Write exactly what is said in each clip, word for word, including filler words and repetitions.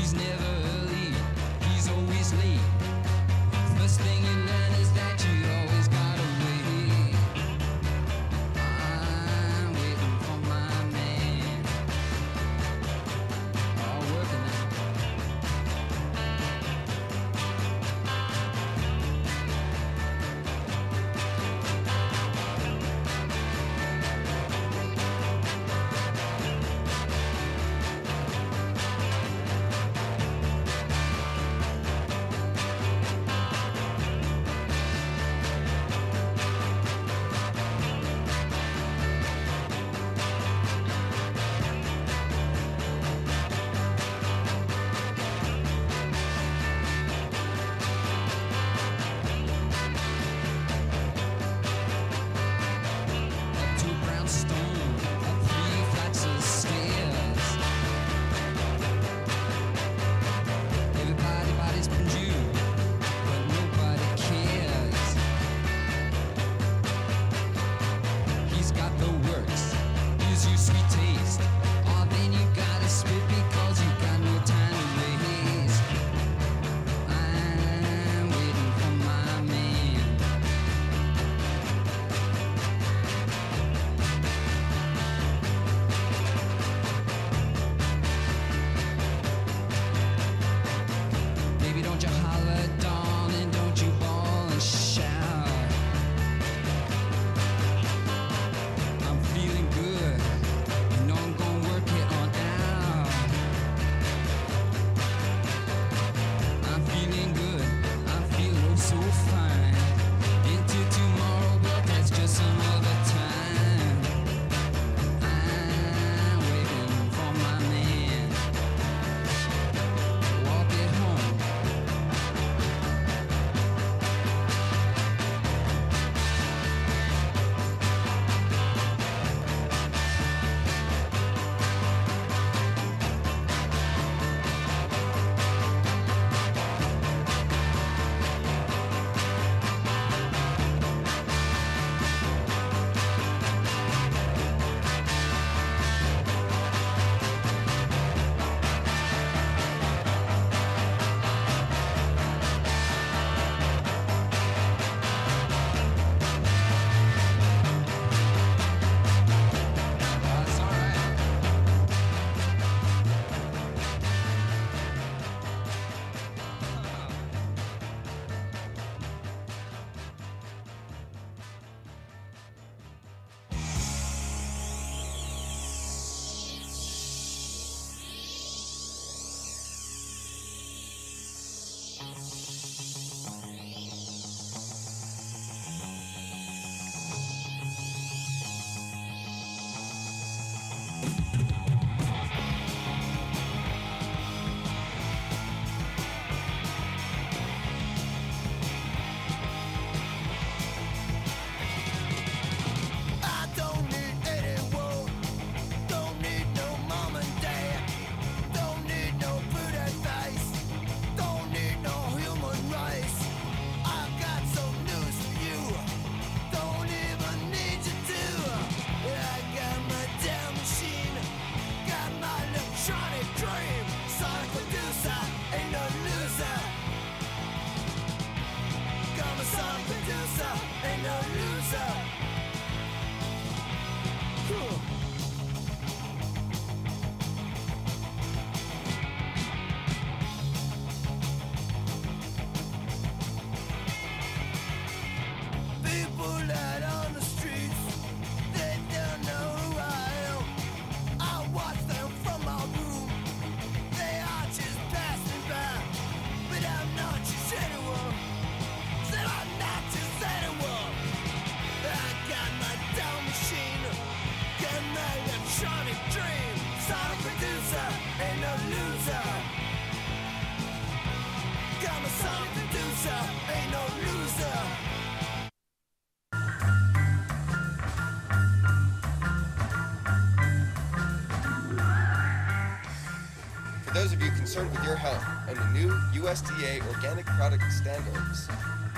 those of you concerned with your health and the new U S D A organic product standards,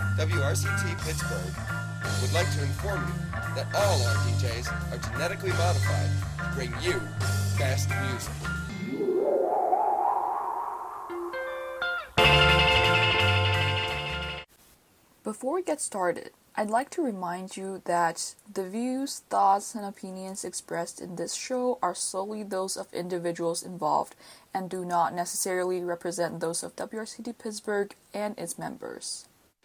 W R C T Pittsburgh would like to inform you that all our D Js are genetically modified to bring you best music. Before we get started, I'd like to remind you that the views, thoughts, and opinions expressed in this show are solely those of individuals involved and do not necessarily represent those of W R C T Pittsburgh and its members.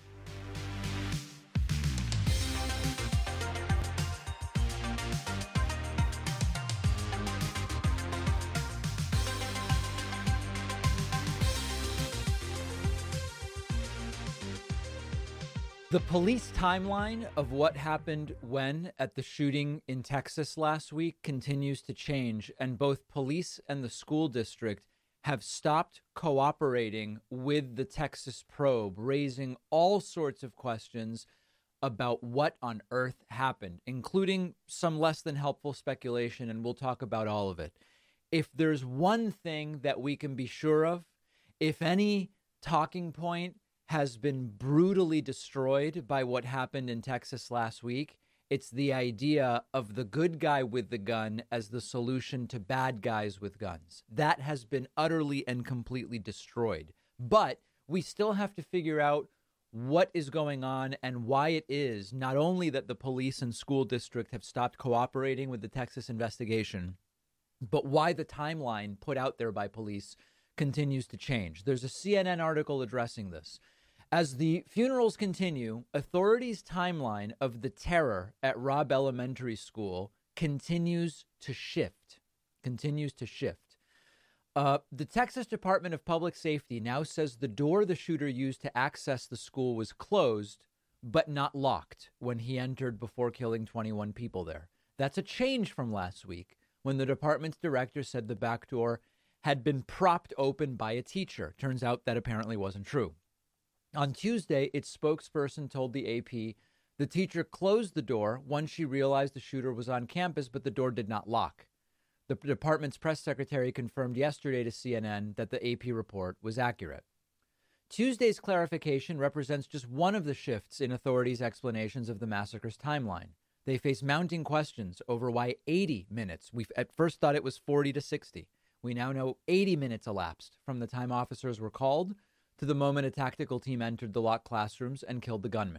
The police timeline of what happened when at the shooting in Texas last week continues to change, and both police and the school district have stopped cooperating with the Texas probe, raising all sorts of questions about what on earth happened, including some less than helpful speculation, and we'll talk about all of it. If there's one thing that we can be sure of, if any talking point has been brutally destroyed by what happened in Texas last week, it's the idea of the good guy with the gun as the solution to bad guys with guns. That has been utterly and completely destroyed. But we still have to figure out what is going on and why it is not only that the police and school district have stopped cooperating with the Texas investigation, but why the timeline put out there by police continues to change. There's a C N N article addressing this. As the funerals continue, authorities' timeline of the terror at Robb Elementary School continues to shift, continues to shift. Uh, the Texas Department of Public Safety now says the door the shooter used to access the school was closed, but not locked when he entered before killing twenty-one people there. That's a change from last week when the department's director said the back door had been propped open by a teacher. Turns out that apparently wasn't true. On Tuesday, its spokesperson told the A P the teacher closed the door once she realized the shooter was on campus, but the door did not lock. The department's press secretary confirmed yesterday to C N N that the A P report was accurate. Tuesday's clarification represents just one of the shifts in authorities' explanations of the massacre's timeline. They face mounting questions over why eighty minutes. We at first thought it was forty to sixty. We now know eighty minutes elapsed from the time officers were called to the moment a tactical team entered the locked classrooms and killed the gunman.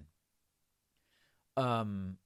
Um,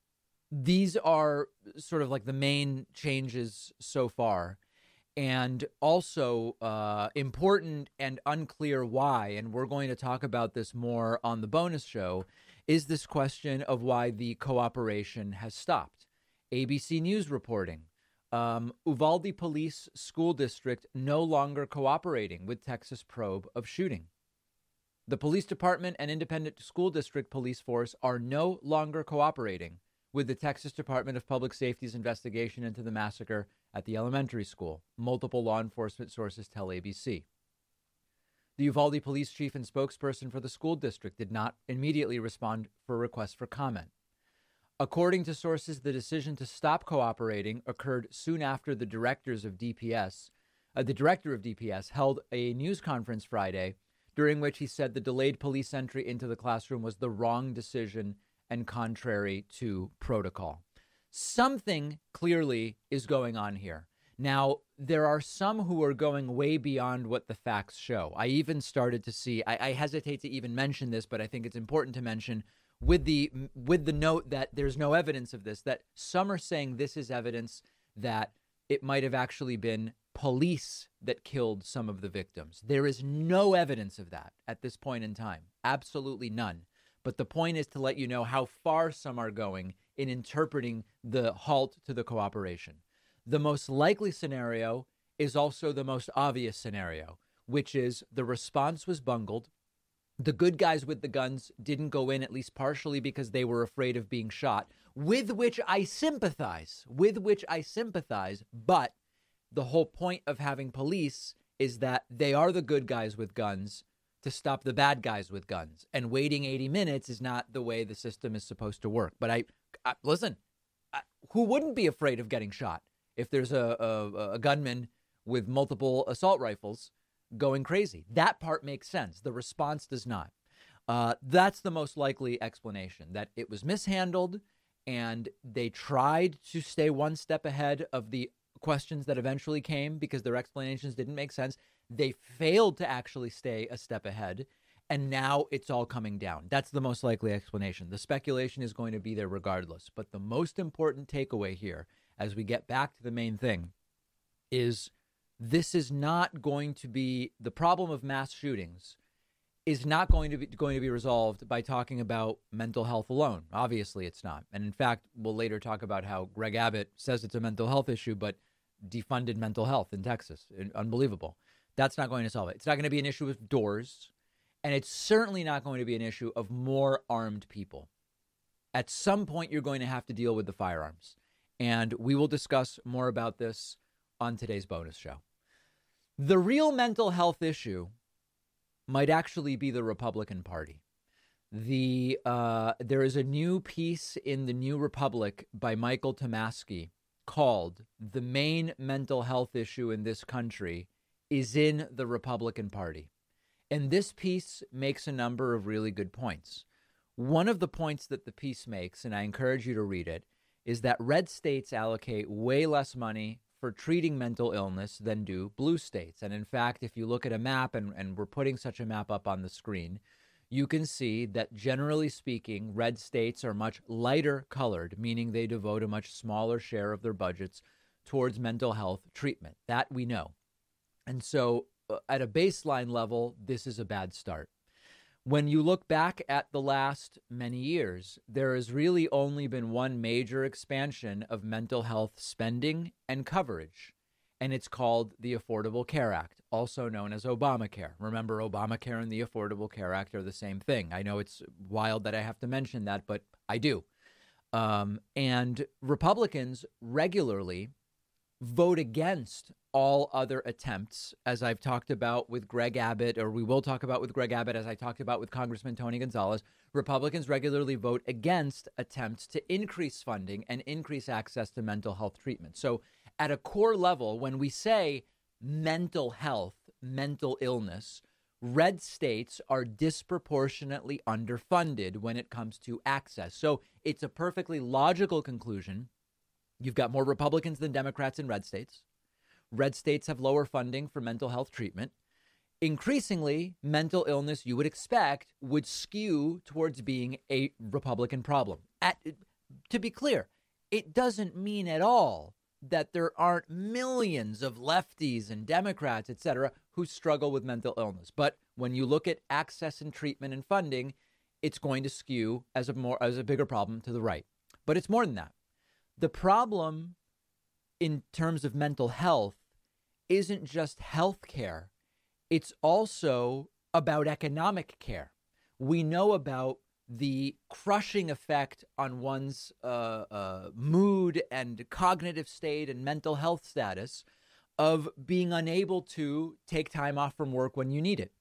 these are sort of like the main changes so far, and also uh, important and unclear why, and we're going to talk about this more on the bonus show, is this question of why the cooperation has stopped. A B C News reporting. Um, Uvalde Police School District no longer cooperating with Texas probe of shooting. The police department and independent school district police force are no longer cooperating with the Texas Department of Public Safety's investigation into the massacre at the elementary school, multiple law enforcement sources tell A B C. The Uvalde police chief and spokesperson for the school district did not immediately respond for requests for comment. According to sources, the decision to stop cooperating occurred soon after the directors of D P S, uh, the director of D P S held a news conference Friday during which he said the delayed police entry into the classroom was the wrong decision and contrary to protocol. Something clearly is going on here. Now, there are some who are going way beyond what the facts show. I even started to see, I, I hesitate to even mention this, but I think it's important to mention with the with the note that there's no evidence of this, that some are saying this is evidence that it might have actually been police that killed some of the victims. There is no evidence of that at this point in time. Absolutely none. But the point is to let you know how far some are going in interpreting the halt to the cooperation. The most likely scenario is also the most obvious scenario, which is the response was bungled. The good guys with the guns didn't go in, at least partially because they were afraid of being shot, with which I sympathize, with which I sympathize. But the whole point of having police is that they are the good guys with guns to stop the bad guys with guns. And waiting eighty minutes is not the way the system is supposed to work. But I, I listen, I, who wouldn't be afraid of getting shot if there's a, a, a gunman with multiple assault rifles going crazy? That part makes sense. The response does not. Uh, that's the most likely explanation, that it was mishandled and they tried to stay one step ahead of the questions that eventually came because their explanations didn't make sense. They failed to actually stay a step ahead. and now it's all coming down. That's the most likely explanation. The speculation is going to be there regardless. But the most important takeaway here, as we get back to the main thing, is this is not going to be, the problem of mass shootings is not going to be going to be resolved by talking about mental health alone. Obviously, it's not. And in fact, we'll later talk about how Greg Abbott says it's a mental health issue, but defunded mental health in Texas. Unbelievable. That's not going to solve it. It's not going to be an issue with doors. And it's certainly not going to be an issue of more armed people. At some point, you're going to have to deal with the firearms. And we will discuss more about this on today's bonus show. The real mental health issue might actually be the Republican Party. The uh, there is a new piece in the New Republic by Michael Tomasky called "The Main Mental Health Issue in This Country is in the Republican Party." And this piece makes a number of really good points. One of the points that the piece makes, and I encourage you to read it, is that red states allocate way less money for treating mental illness than do blue states. And in fact, if you look at a map, and, and we're putting such a map up on the screen, you can see that generally speaking, red states are much lighter colored, meaning they devote a much smaller share of their budgets towards mental health treatment. That we know. And so uh, at a baseline level, this is a bad start. When you look back at the last many years, there has really only been one major expansion of mental health spending and coverage, and it's called the Affordable Care Act, also known as Obamacare. Remember, Obamacare and the Affordable Care Act are the same thing. I know it's wild that I have to mention that, but I do. Um, and Republicans regularly vote against all other attempts, as I've talked about with Greg Abbott, or we will talk about with Greg Abbott, as I talked about with Congressman Tony Gonzalez. Republicans regularly vote against attempts to increase funding and increase access to mental health treatment. So at a core level, when we say mental health, mental illness, red states are disproportionately underfunded when it comes to access. So it's a perfectly logical conclusion. You've got more Republicans than Democrats in red states. Red states have lower funding for mental health treatment. Increasingly, mental illness, you would expect, would skew towards being a Republican problem. At, to be clear, it doesn't mean at all that there aren't millions of lefties and Democrats, et cetera, who struggle with mental illness. But when you look at access and treatment and funding, it's going to skew as a more as a bigger problem to the right. But it's more than that. The problem in terms of mental health isn't just health care. It's also about economic care. We know about the crushing effect on one's uh, uh, mood and cognitive state and mental health status of being unable to take time off from work when you need it,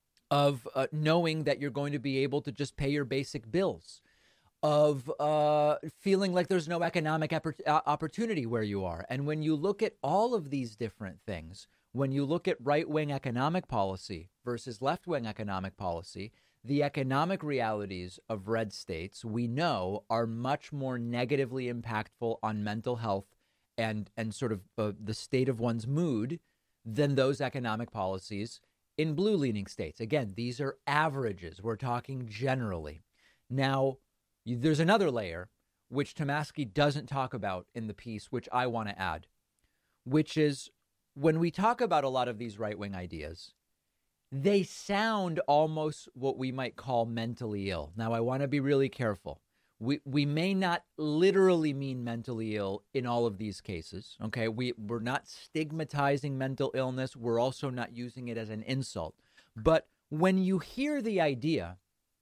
of uh, knowing that you're going to be able to just pay your basic bills, of uh, feeling like there's no economic opportunity where you are. And when you look at all of these different things, when you look at right-wing economic policy versus left-wing economic policy, the economic realities of red states, we know, are much more negatively impactful on mental health and, and sort of uh, the state of one's mood than those economic policies in blue-leaning states. Again, these are averages. We're talking generally. Now, there's another layer, which Tomasky doesn't talk about in the piece, which I want to add, which is when we talk about a lot of these right-wing ideas, they sound almost what we might call mentally ill. Now, I want to be really careful. We we may not literally mean mentally ill in all of these cases, okay? We, we're not stigmatizing mental illness. We're also not using it as an insult. But when you hear the idea,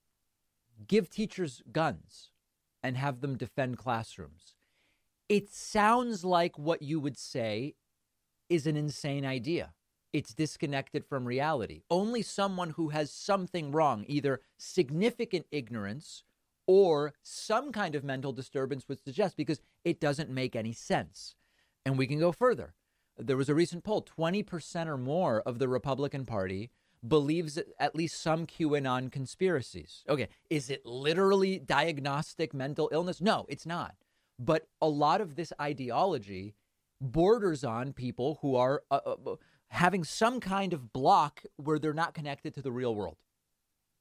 give teachers guns and have them defend classrooms, it sounds like what you would say is an insane idea. It's disconnected from reality. Only someone who has something wrong, either significant ignorance or some kind of mental disturbance, would suggest, because it doesn't make any sense. And we can go further. There was a recent poll, twenty percent or more of the Republican Party believes at least some QAnon conspiracies. Okay, is it literally diagnostic mental illness? No, it's not. But a lot of this ideology borders on people who are uh, uh, having some kind of block where they're not connected to the real world.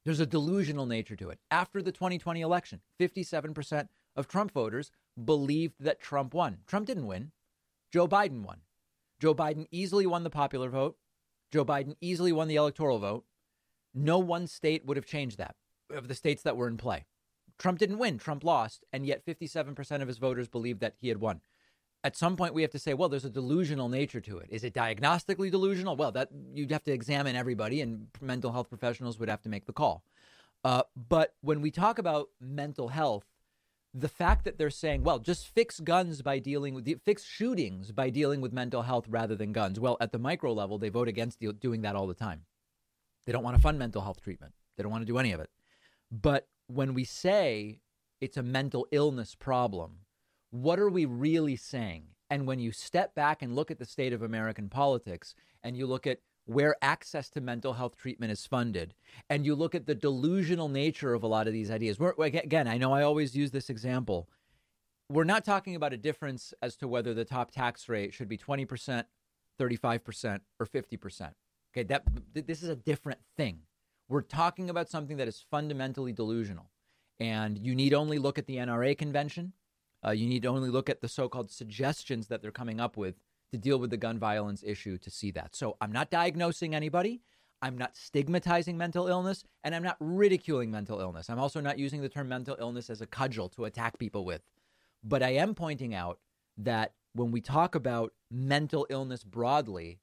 There's a delusional nature to it. After the twenty twenty election, fifty-seven percent of Trump voters believed that Trump won. Trump didn't win. Joe Biden won. Joe Biden easily won the popular vote. Joe Biden easily won the electoral vote. No one state would have changed that of the states that were in play. Trump didn't win. Trump lost. And yet fifty-seven percent of his voters believed that he had won. At some point, we have to say, well, there's a delusional nature to it. Is it diagnostically delusional? Well, that you'd have to examine everybody, and mental health professionals would have to make the call. Uh, but when we talk about mental health, the fact that they're saying, well, just fix guns by dealing with fix shootings by dealing with mental health rather than guns. Well, at the micro level, they vote against doing that all the time. They don't want to fund mental health treatment. They don't want to do any of it. But when we say it's a mental illness problem, what are we really saying? And when you step back and look at the state of American politics, and you look at where access to mental health treatment is funded, and you look at the delusional nature of a lot of these ideas, we're, again, I know I always use this example. We're not talking about a difference as to whether the top tax rate should be twenty percent, thirty-five percent, or fifty percent. Okay, that this is a different thing. We're talking about something that is fundamentally delusional. And you need only look at the N R A convention. Uh, you need to only look at the so-called suggestions that they're coming up with to deal with the gun violence issue to see that. So I'm not diagnosing anybody. I'm not stigmatizing mental illness, and I'm not ridiculing mental illness. I'm also not using the term mental illness as a cudgel to attack people with. But I am pointing out that when we talk about mental illness broadly,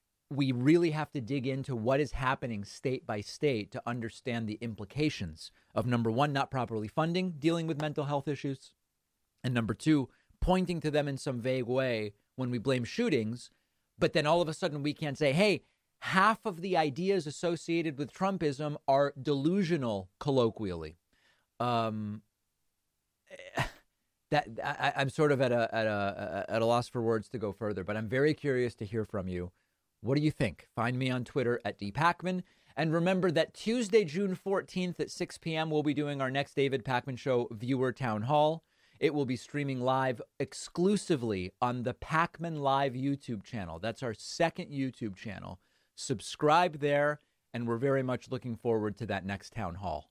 we really have to dig into what is happening state by state to understand the implications of, number one, not properly funding dealing with mental health issues, and number two, pointing to them in some vague way when we blame shootings, but then all of a sudden we can't say, hey, half of the ideas associated with Trumpism are delusional, colloquially. Um, that I, I'm sort of at a, at a at a loss for words to go further, but I'm very curious to hear from you. What do you think? Find me on Twitter at D Pacman. And remember that Tuesday, June fourteenth at six p.m., we'll be doing our next David Pakman Show viewer town hall. It will be streaming live exclusively on the Pakman Live YouTube channel. That's our second YouTube channel. Subscribe there, and we're very much looking forward to that next town hall.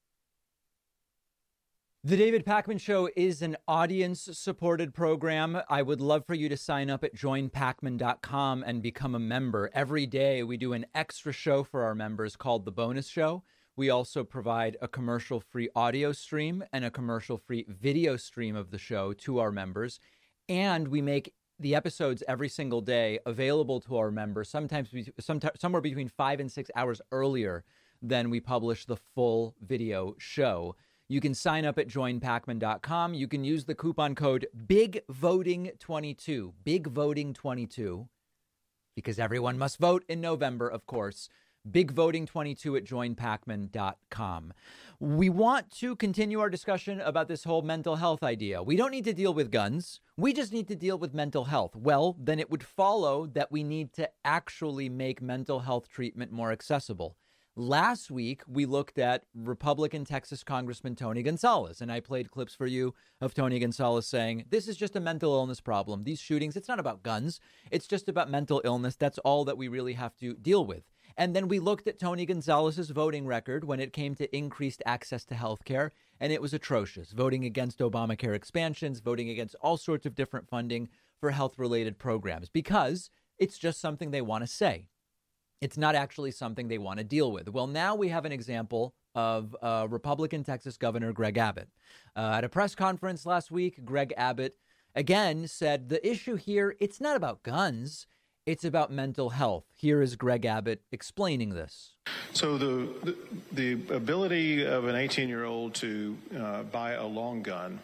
The David Pakman Show is an audience-supported program. I would love for you to sign up at join pakman dot com and become a member. Every day we do an extra show for our members called The Bonus Show. We also provide a commercial-free audio stream and a commercial-free video stream of the show to our members. And we make the episodes every single day available to our members, sometimes sometimes somewhere between five and six hours earlier than we publish the full video show. You can sign up at join pakman dot com. You can use the coupon code big voting twenty-two, big voting twenty-two, because everyone must vote in November, of course. big voting twenty-two at join pakman dot com. We want to continue our discussion about this whole mental health idea. We don't need to deal with guns. We just need to deal with mental health. Well, then it would follow that we need to actually make mental health treatment more accessible. Last week, we looked at Republican Texas Congressman Tony Gonzalez, and I played clips for you of Tony Gonzalez saying, this is just a mental illness problem. These shootings, it's not about guns. It's just about mental illness. That's all that we really have to deal with. And then we looked at Tony Gonzalez's voting record when it came to increased access to health care, and it was atrocious. Voting against Obamacare expansions, voting against all sorts of different funding for health-related programs, because it's just something they want to say. It's not actually something they want to deal with. Well, now we have an example of uh, Republican Texas Governor Greg Abbott. Uh, at a press conference last week, Greg Abbott again said the issue here, it's not about guns. It's about mental health. Here is Greg Abbott explaining this. So the the, the ability of an eighteen-year-old to uh, buy a long gun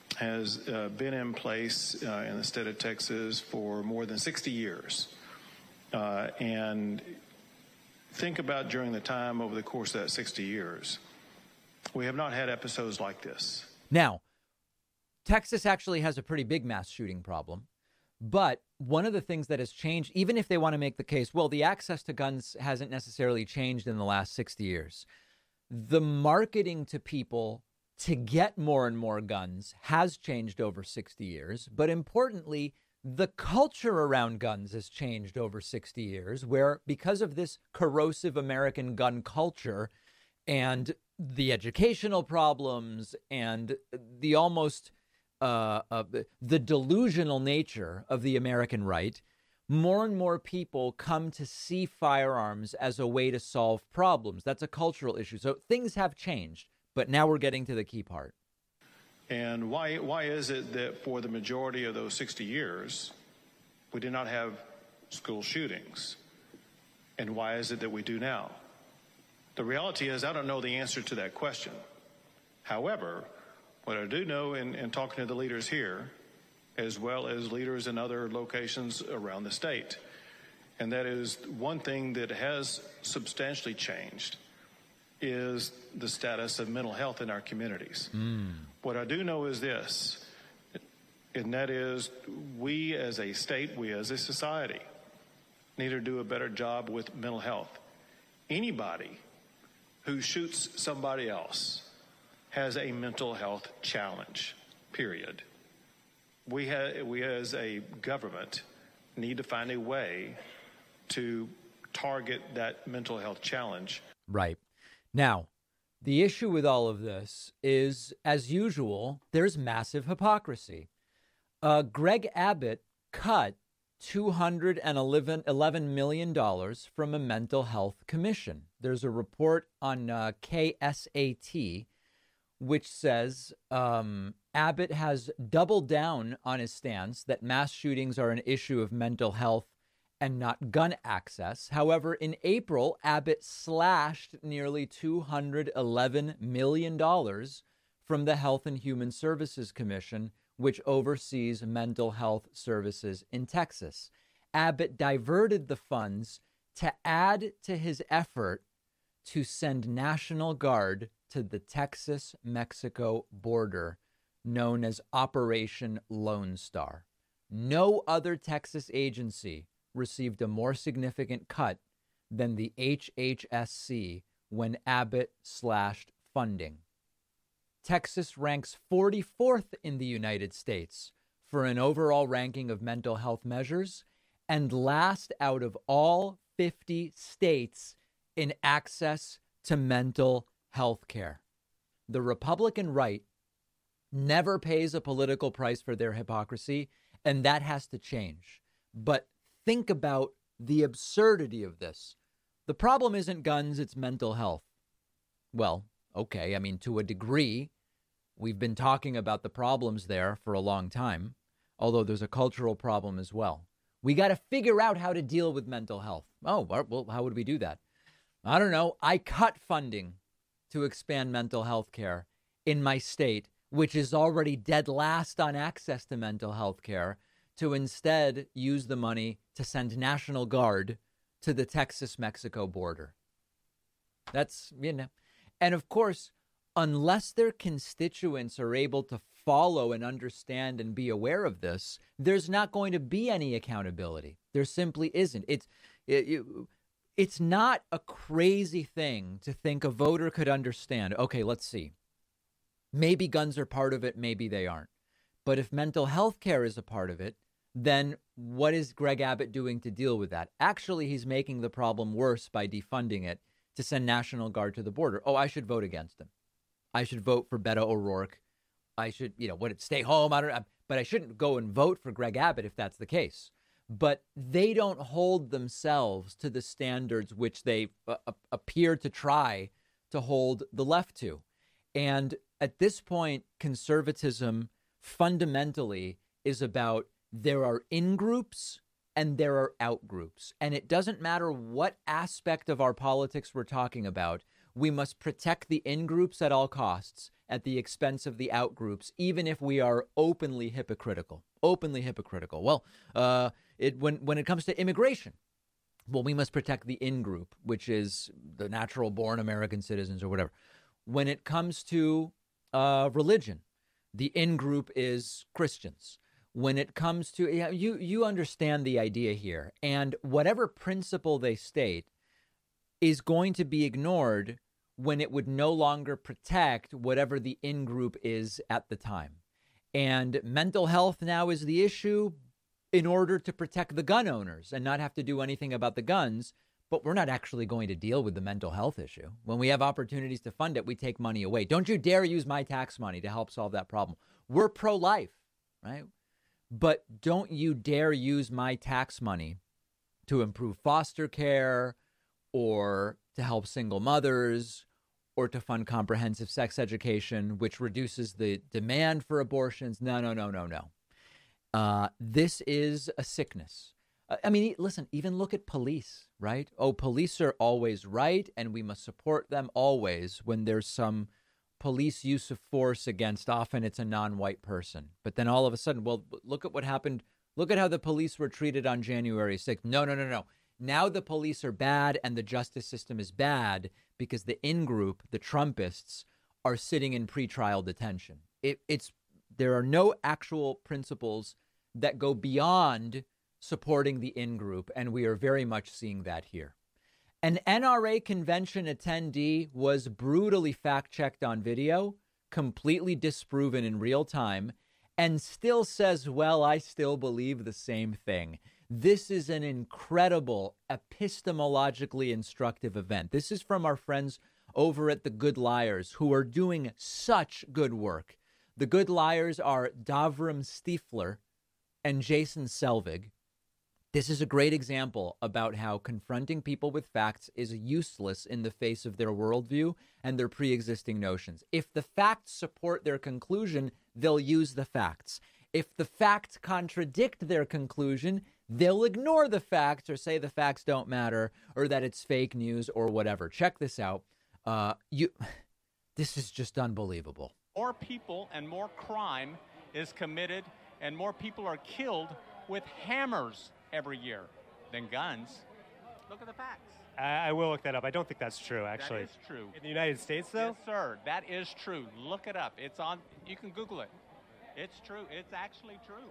has uh, been in place uh, in the state of Texas for more than sixty years. Uh, and think about during the time over the course of that sixty years, we have not had episodes like this. Now, Texas actually has a pretty big mass shooting problem. But one of the things that has changed, even if they want to make the case, well, the access to guns hasn't necessarily changed in the last sixty years. The marketing to people to get more and more guns has changed over sixty years. But importantly, the culture around guns has changed over sixty years, where because of this corrosive American gun culture, and the educational problems and the almost uh, uh, the delusional nature of the American right, more and more people come to see firearms as a way to solve problems. That's a cultural issue. So things have changed, but now we're getting to the key part. And why why is it that for the majority of those sixty years, we did not have school shootings? And why is it that we do now? The reality is, I don't know the answer to that question. However, what I do know in, in talking to the leaders here, as well as leaders in other locations around the state, and that is one thing that has substantially changed, is the status of mental health in our communities. Mm. What I do know is this, and that is we as a state, we as a society, need to do a better job with mental health. Anybody who shoots somebody else has a mental health challenge, period. We, ha- we as a government need to find a way to target that mental health challenge. Right. Now, the issue with all of this is, as usual, there's massive hypocrisy. Uh, Greg Abbott cut two hundred eleven million dollars from a mental health commission. There's a report on uh, K S A T which says um, Abbott has doubled down on his stance that mass shootings are an issue of mental health and not gun access. However, in April, Abbott slashed nearly two hundred eleven million dollars from the Health and Human Services Commission, which oversees mental health services in Texas. Abbott diverted the funds to add to his effort to send National Guard to the Texas-Mexico border, known as Operation Lone Star. No other Texas agency received a more significant cut than the H H S C when Abbott slashed funding. Texas ranks forty-fourth in the United States for an overall ranking of mental health measures and last out of all fifty states in access to mental health care. The Republican right never pays a political price for their hypocrisy, and that has to change. But think about the absurdity of this. The problem isn't guns, it's mental health. Well, okay, I mean, to a degree, we've been talking about the problems there for a long time, although there's a cultural problem as well. We got to figure out how to deal with mental health. Oh, well, how would we do that? I don't know. I cut funding to expand mental health care in my state, which is already dead last on access to mental health care, to instead use the money to send National Guard to the Texas-Mexico border. That's, you know, and of course, unless their constituents are able to follow and understand and be aware of this, there's not going to be any accountability. There simply isn't. It's it, it, it's not a crazy thing to think a voter could understand. Okay, let's see. Maybe guns are part of it. Maybe they aren't. But if mental health care is a part of it, then what is Greg Abbott doing to deal with that? Actually, he's making the problem worse by defunding it to send National Guard to the border. Oh, I should vote against him. I should vote for Beto O'Rourke. I should, you know, would it stay home? I don't know. But I shouldn't go and vote for Greg Abbott if that's the case. But they don't hold themselves to the standards which they uh, appear to try to hold the left to. And at this point, conservatism fundamentally is about there are in-groups and there are out-groups. And it doesn't matter what aspect of our politics we're talking about. We must protect the in-groups at all costs at the expense of the out-groups, even if we are openly hypocritical. Openly hypocritical. Well, uh, it, when, when it comes to immigration, well, we must protect the in-group, which is the natural-born American citizens or whatever. When it comes to uh, religion, the in-group is Christians. When it comes to, you, you understand the idea here. And whatever principle they state is going to be ignored when it would no longer protect whatever the in-group is at the time. And mental health now is the issue in order to protect the gun owners and not have to do anything about the guns. but we're not actually going to deal with the mental health issue. When we have opportunities to fund it, we take money away. Don't you dare use my tax money to help solve that problem. We're pro-life, right? But don't you dare use my tax money to improve foster care or to help single mothers or to fund comprehensive sex education, which reduces the demand for abortions. No, no, no, no, no. Uh, this is a sickness. I mean, listen, even look at police, right? Oh, police are always right, and we must support them always when there's some police use of force against, often it's a non-white person. But then all of a sudden, well, look at what happened. Look at how the police were treated on January sixth. No, no, no, no. Now the police are bad and the justice system is bad because the in-group, the Trumpists, are sitting in pretrial detention. It, it's there are no actual principles that go beyond supporting the in-group, and we are very much seeing that here. An N R A convention attendee was brutally fact-checked on video, completely disproven in real time, and still says, well, I still believe the same thing. This is an incredible, epistemologically instructive event. This is from our friends over at The Good Liars, who are doing such good work. The Good Liars are Davram Stiefler and Jason Selvig. This is a great example about how confronting people with facts is useless in the face of their worldview and their pre-existing notions. If the facts support their conclusion, they'll use the facts. If the facts contradict their conclusion, they'll ignore the facts or say the facts don't matter or that it's fake news or whatever. Check this out. Uh, you, this is just unbelievable. More people and more crime is committed and more people are killed with hammers every year than guns. Look at the facts. I, I will look that up. I don't think that's true, actually. That is true. In the United States, though? Yes, sir. That is true. Look it up. It's on. You can Google it. It's true. It's actually true.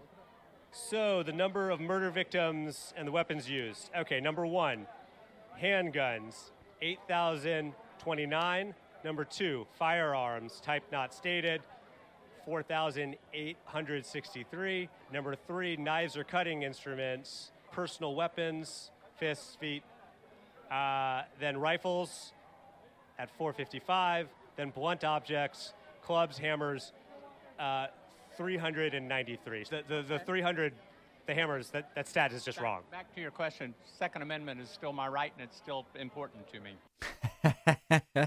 So the number of murder victims and the weapons used. Okay, number one, handguns, eight thousand twenty-nine. Number two, firearms, type not stated, four thousand eight hundred sixty-three. Number three, knives or cutting instruments, personal weapons, fists, feet. Uh, then rifles at four fifty-five. Then blunt objects, clubs, hammers, uh, three hundred ninety-three. The, the, the three hundred, the hammers, that, that stat is just back, wrong. Back to your question, Second Amendment is still my right and it's still important to me.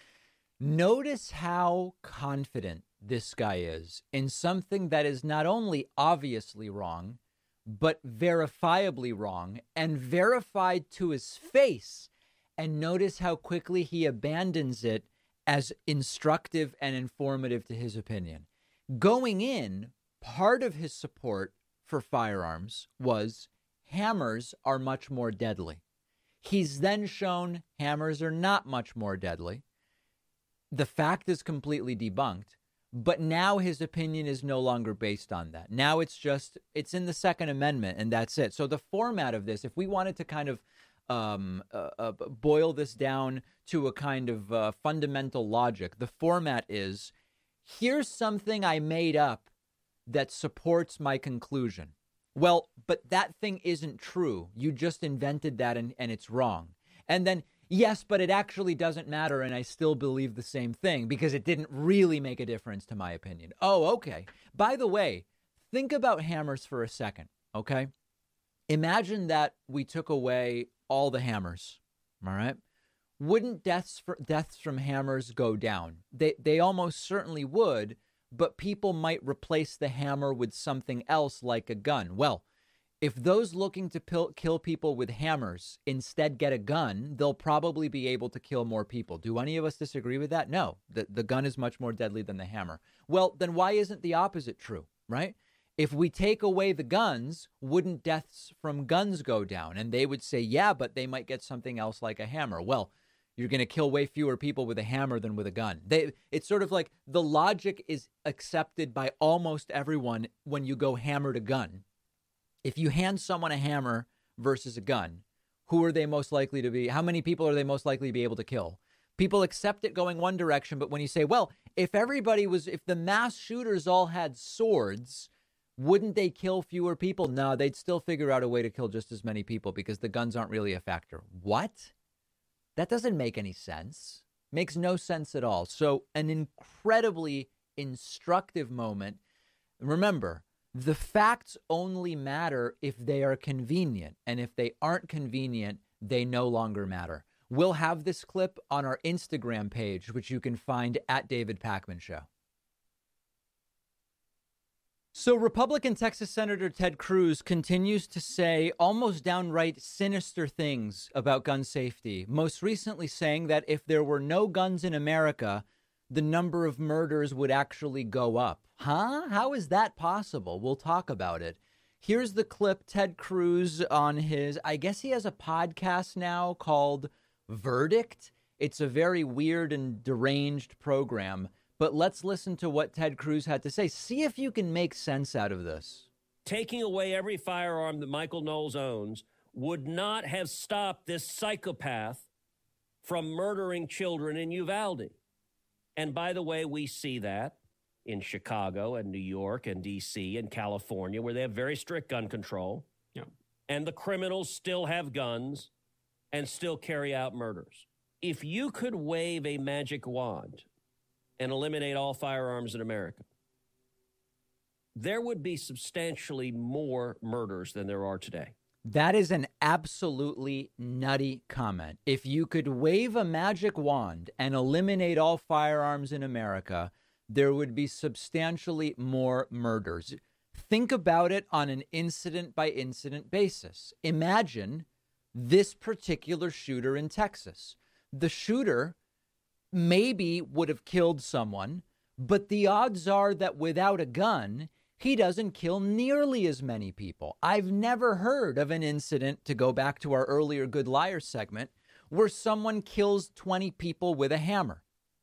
Notice how confident this guy is in something that is not only obviously wrong, but verifiably wrong and verified to his face. And notice how quickly he abandons it as instructive and informative to his opinion. Going in, part of his support for firearms was hammers are much more deadly. He's then shown hammers are not much more deadly. The fact is completely debunked, but now his opinion is no longer based on that. Now it's just, it's in the Second Amendment and that's it. So the format of this, if we wanted to kind of um, uh, uh, boil this down to a kind of uh, fundamental logic, the format is, here's something I made up that supports my conclusion. Well, but that thing isn't true. You just invented that and, and it's wrong. And then, yes, but it actually doesn't matter and I still believe the same thing because it didn't really make a difference to my opinion. Oh, okay. By the way, think about hammers for a second, okay? Imagine that we took away all the hammers, all right? Wouldn't deaths for, deaths from hammers go down? They they almost certainly would, but people might replace the hammer with something else like a gun. Well, if those looking to pil- kill people with hammers instead get a gun, they'll probably be able to kill more people. Do any of us disagree with that? No, the, the gun is much more deadly than the hammer. Well, then why isn't the opposite true, right? If we take away the guns, wouldn't deaths from guns go down? And they would say, yeah, but they might get something else like a hammer. Well, you're going to kill way fewer people with a hammer than with a gun. They, it's sort of like the logic is accepted by almost everyone when you go hammer to gun. If you hand someone a hammer versus a gun, who are they most likely to be? How many people are they most likely to be able to kill? People accept it going one direction, but when you say, well, if everybody was, if the mass shooters all had swords, Wouldn't they kill fewer people? No, they'd still figure out a way to kill just as many people because the guns aren't really a factor. What? That doesn't make any sense. Makes no sense at all. So an incredibly instructive moment. Remember, the facts only matter if they are convenient. And if they aren't convenient, they no longer matter. We'll have this clip on our Instagram page, which you can find at David Pakman Show. So Republican Texas Senator Ted Cruz continues to say almost downright sinister things about gun safety, most recently saying that if there were no guns in America, the number of murders would actually go up. Huh? How is that possible? We'll talk about it. Here's the clip. Ted Cruz on his, I guess he has a podcast now called Verdict. It's a very weird and deranged program. But let's listen to what Ted Cruz had to say. See if you can make sense out of this. Taking away every firearm that Michael Knowles owns would not have stopped this psychopath from murdering children in Uvalde. And by the way, we see that in Chicago and New York and D C and California, where they have very strict gun control. Yeah. And the criminals still have guns and still carry out murders. If you could wave a magic wand and eliminate all firearms in America, there would be substantially more murders than there are today. That is an absolutely nutty comment. If you could wave a magic wand and eliminate all firearms in America, there would be substantially more murders. Think about it on an incident by incident basis. Imagine this particular shooter in Texas. The shooter maybe would have killed someone, but the odds are that without a gun, he doesn't kill nearly as many people. I've never heard of an incident, to go back to our earlier Good Liar segment, where someone kills twenty people with a hammer.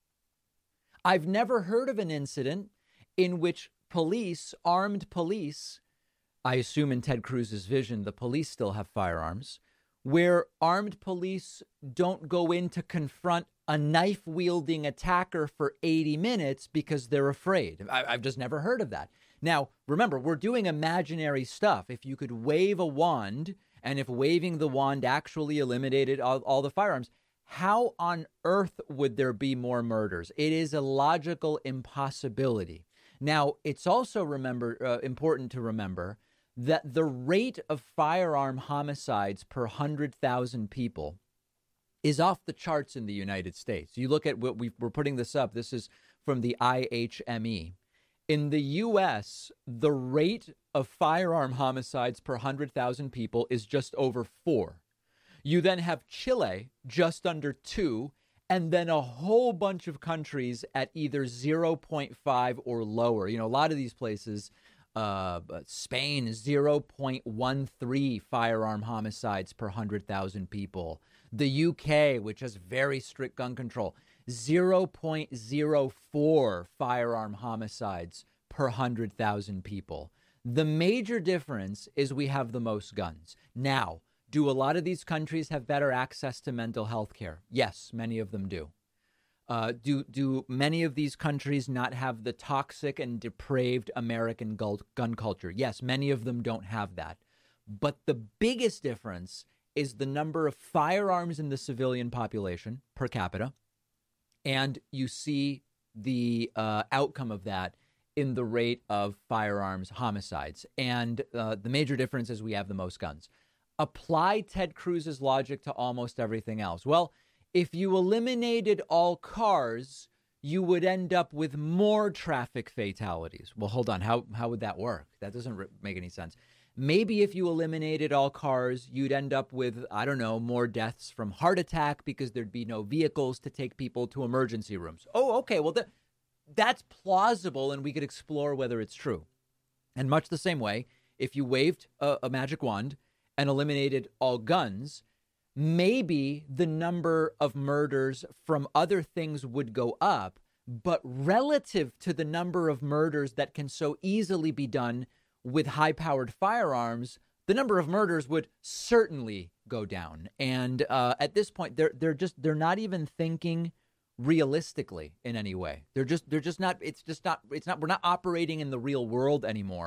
I've never heard of an incident in which police, armed police, I assume in Ted Cruz's vision, the police still have firearms, where armed police don't go in to confront a knife-wielding attacker for eighty minutes because they're afraid. I, I've just never heard of that. Now, remember, we're doing imaginary stuff. If you could wave a wand, and if waving the wand actually eliminated all, all the firearms, how on earth would there be more murders? It is a logical impossibility. Now, it's also remember uh, important to remember that the rate of firearm homicides per one hundred thousand people is off the charts in the United States. You look at what we we're putting this up. This is from the I H M E. In the U S, the rate of firearm homicides per one hundred thousand people is just over four. You then have Chile just under two, and then a whole bunch of countries at either zero point five or lower. You know, a lot of these places, uh, Spain, zero point one three firearm homicides per one hundred thousand people. The U K, which has very strict gun control, zero point zero four firearm homicides per one hundred thousand people. The major difference is we have the most guns. Now, do a lot of these countries have better access to mental health care? Yes, many of them do. Uh, do do many of these countries not have the toxic and depraved American gun culture? Yes, many of them don't have that. But the biggest difference is the number of firearms in the civilian population per capita. And you see the uh, outcome of that in the rate of firearms homicides. And uh, the major difference is we have the most guns. Apply Ted Cruz's logic to almost everything else. Well, if you eliminated all cars, you would end up with more traffic fatalities. Well, hold on. How how would that work? That doesn't re- make any sense. Maybe if you eliminated all cars, you'd end up with, I don't know, more deaths from heart attack because there'd be no vehicles to take people to emergency rooms. Oh, okay. Well, th- that's plausible, and we could explore whether it's true. And much the same way, if you waved a, a magic wand and eliminated all guns, maybe the number of murders from other things would go up, but relative to the number of murders that can so easily be done with high-powered firearms, the number of murders would certainly go down. And uh, at this point, they're they're just they're not even thinking realistically in any way. They're just they're just not. It's just not. It's not. We're not operating in the real world anymore.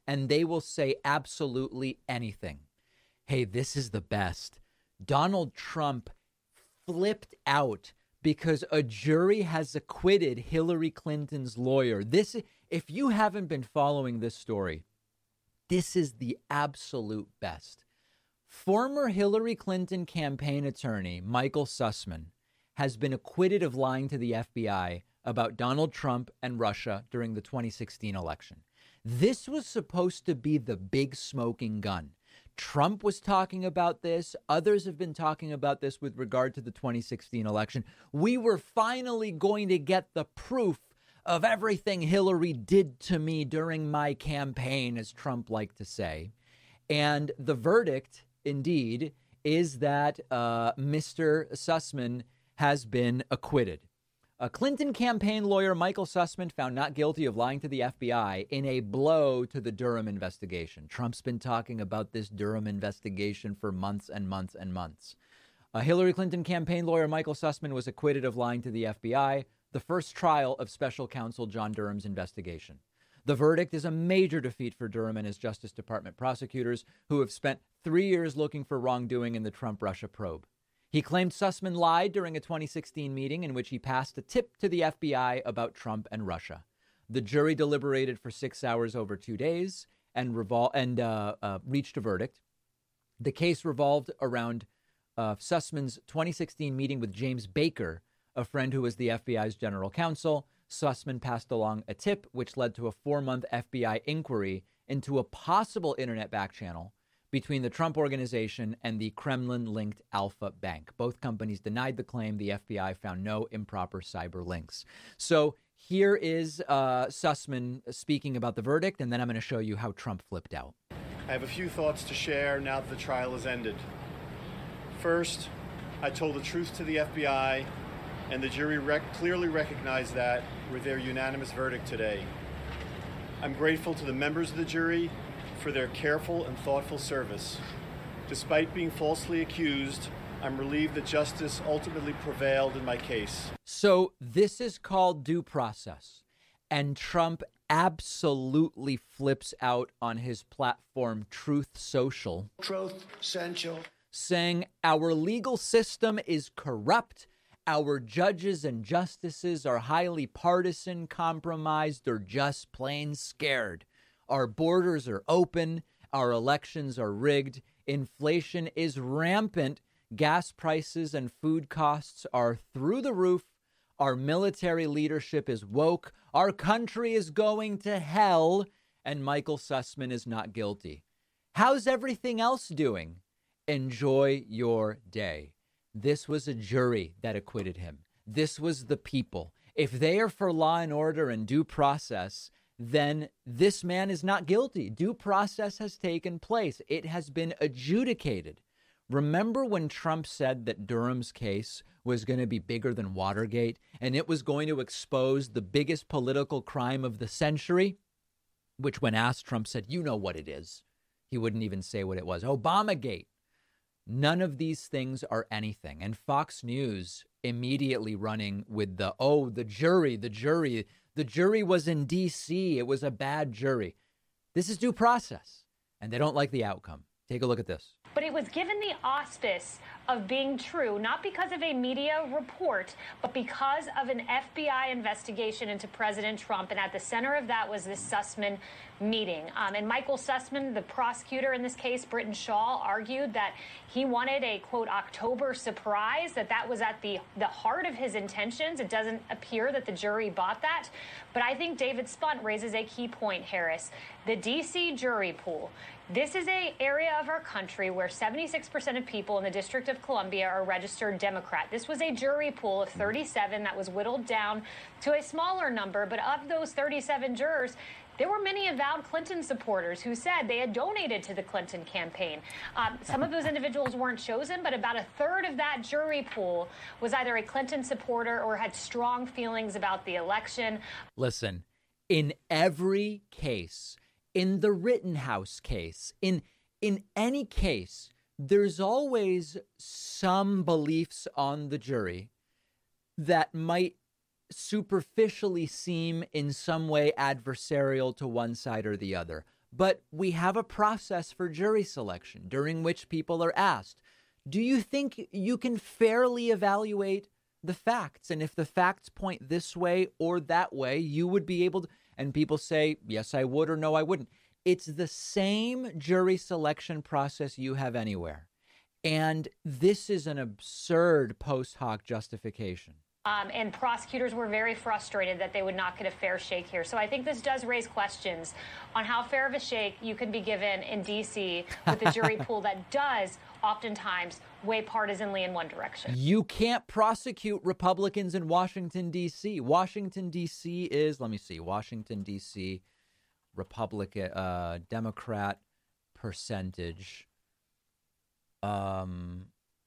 and they will say absolutely anything. Hey, this is the best. Donald Trump flipped out because a jury has acquitted Hillary Clinton's lawyer. This, if you haven't been following this story, this is the absolute best. Former Hillary Clinton campaign attorney Michael Sussman has been acquitted of lying to the F B I about Donald Trump and Russia during the twenty sixteen election. This was supposed to be the big smoking gun. Trump was talking about this. Others have been talking about this with regard to the twenty sixteen election. We were finally going to get the proof of everything Hillary did to me during my campaign, as Trump liked to say. And the verdict, indeed, is that uh, Mister Sussman has been acquitted. A Clinton campaign lawyer, Michael Sussman, found not guilty of lying to the F B I in a blow to the Durham investigation. Trump's been talking about this Durham investigation for months and months and months. A Hillary Clinton campaign lawyer, Michael Sussman, was acquitted of lying to the F B I, the first trial of special counsel John Durham's investigation. The verdict is a major defeat for Durham and his Justice Department prosecutors, who have spent three years looking for wrongdoing in the Trump-Russia probe. He claimed Sussman lied during a twenty sixteen meeting in which he passed a tip to the F B I about Trump and Russia. The jury deliberated for six hours over two days and revol- and uh, uh, reached a verdict. The case revolved around uh, Sussman's twenty sixteen meeting with James Baker, a friend who was the F B I's general counsel. Sussman passed along a tip, which led to a four-month F B I inquiry into a possible internet back channel between the Trump Organization and the Kremlin-linked Alpha Bank. Both companies denied the claim. The F B I found no improper cyber links. So here is uh, Sussman speaking about the verdict, and then I'm going to show you how Trump flipped out. I have a few thoughts to share now that the trial has ended. First, I told the truth to the F B I, and the jury rec- clearly recognized that with their unanimous verdict today. I'm grateful to the members of the jury for their careful and thoughtful service. Despite being falsely accused, I'm relieved that justice ultimately prevailed in my case. So this is called due process. And Trump absolutely flips out on his platform, Truth Social. Truth Social. Saying our legal system is corrupt. Our judges and justices are highly partisan, compromised, or just plain scared. Our borders are open. Our elections are rigged. Inflation is rampant. Gas prices and food costs are through the roof. Our military leadership is woke. Our country is going to hell. And Michael Sussman is not guilty. How's everything else doing? Enjoy your day. This was a jury that acquitted him. This was the people. If they are for law and order and due process, then this man is not guilty. Due process has taken place. It has been adjudicated. Remember when Trump said that Durham's case was going to be bigger than Watergate and it was going to expose the biggest political crime of the century? Which, when asked, Trump said, you know what it is. He wouldn't even say what it was. Obamagate. None of these things are anything. And Fox News immediately running with the, oh, the jury, the jury, the jury was in D C. It was a bad jury. This is due process, and they don't like the outcome. Take a look at this. But it was given the auspice of being true, not because of a media report, but because of an F B I investigation into President Trump. And at the center of that was this Sussman meeting. Um, and Michael Sussman, the prosecutor in this case, Britton Shaw, argued that he wanted a, quote, October surprise, that that was at the, the heart of his intentions. It doesn't appear that the jury bought that. But I think David Spunt raises a key point, Harris. The D C jury pool. This is an area of our country where seventy-six percent of people in the District of Columbia are registered Democrat. This was a jury pool of thirty-seven that was whittled down to a smaller number. But of those thirty-seven jurors, there were many avowed Clinton supporters who said they had donated to the Clinton campaign. Um, some of those individuals weren't chosen, but about a third of that jury pool was either a Clinton supporter or had strong feelings about the election. Listen, in every case, in the Rittenhouse case, in in any case, there's always some beliefs on the jury that might superficially seem in some way adversarial to one side or the other. But we have a process for jury selection during which people are asked, do you think you can fairly evaluate the facts? And if the facts point this way or that way, you would be able to. And people say, yes, I would, or no, I wouldn't. It's the same jury selection process you have anywhere. And this is an absurd post hoc justification. Um, and prosecutors were very frustrated that they would not get a fair shake here. So I think this does raise questions on how fair of a shake you can be given in D C with a jury pool that does oftentimes weigh partisanly in one direction. You can't prosecute Republicans in Washington, D C. Washington, D C is, let me see, Washington, D C, Republican, uh, Democrat percentage. Um,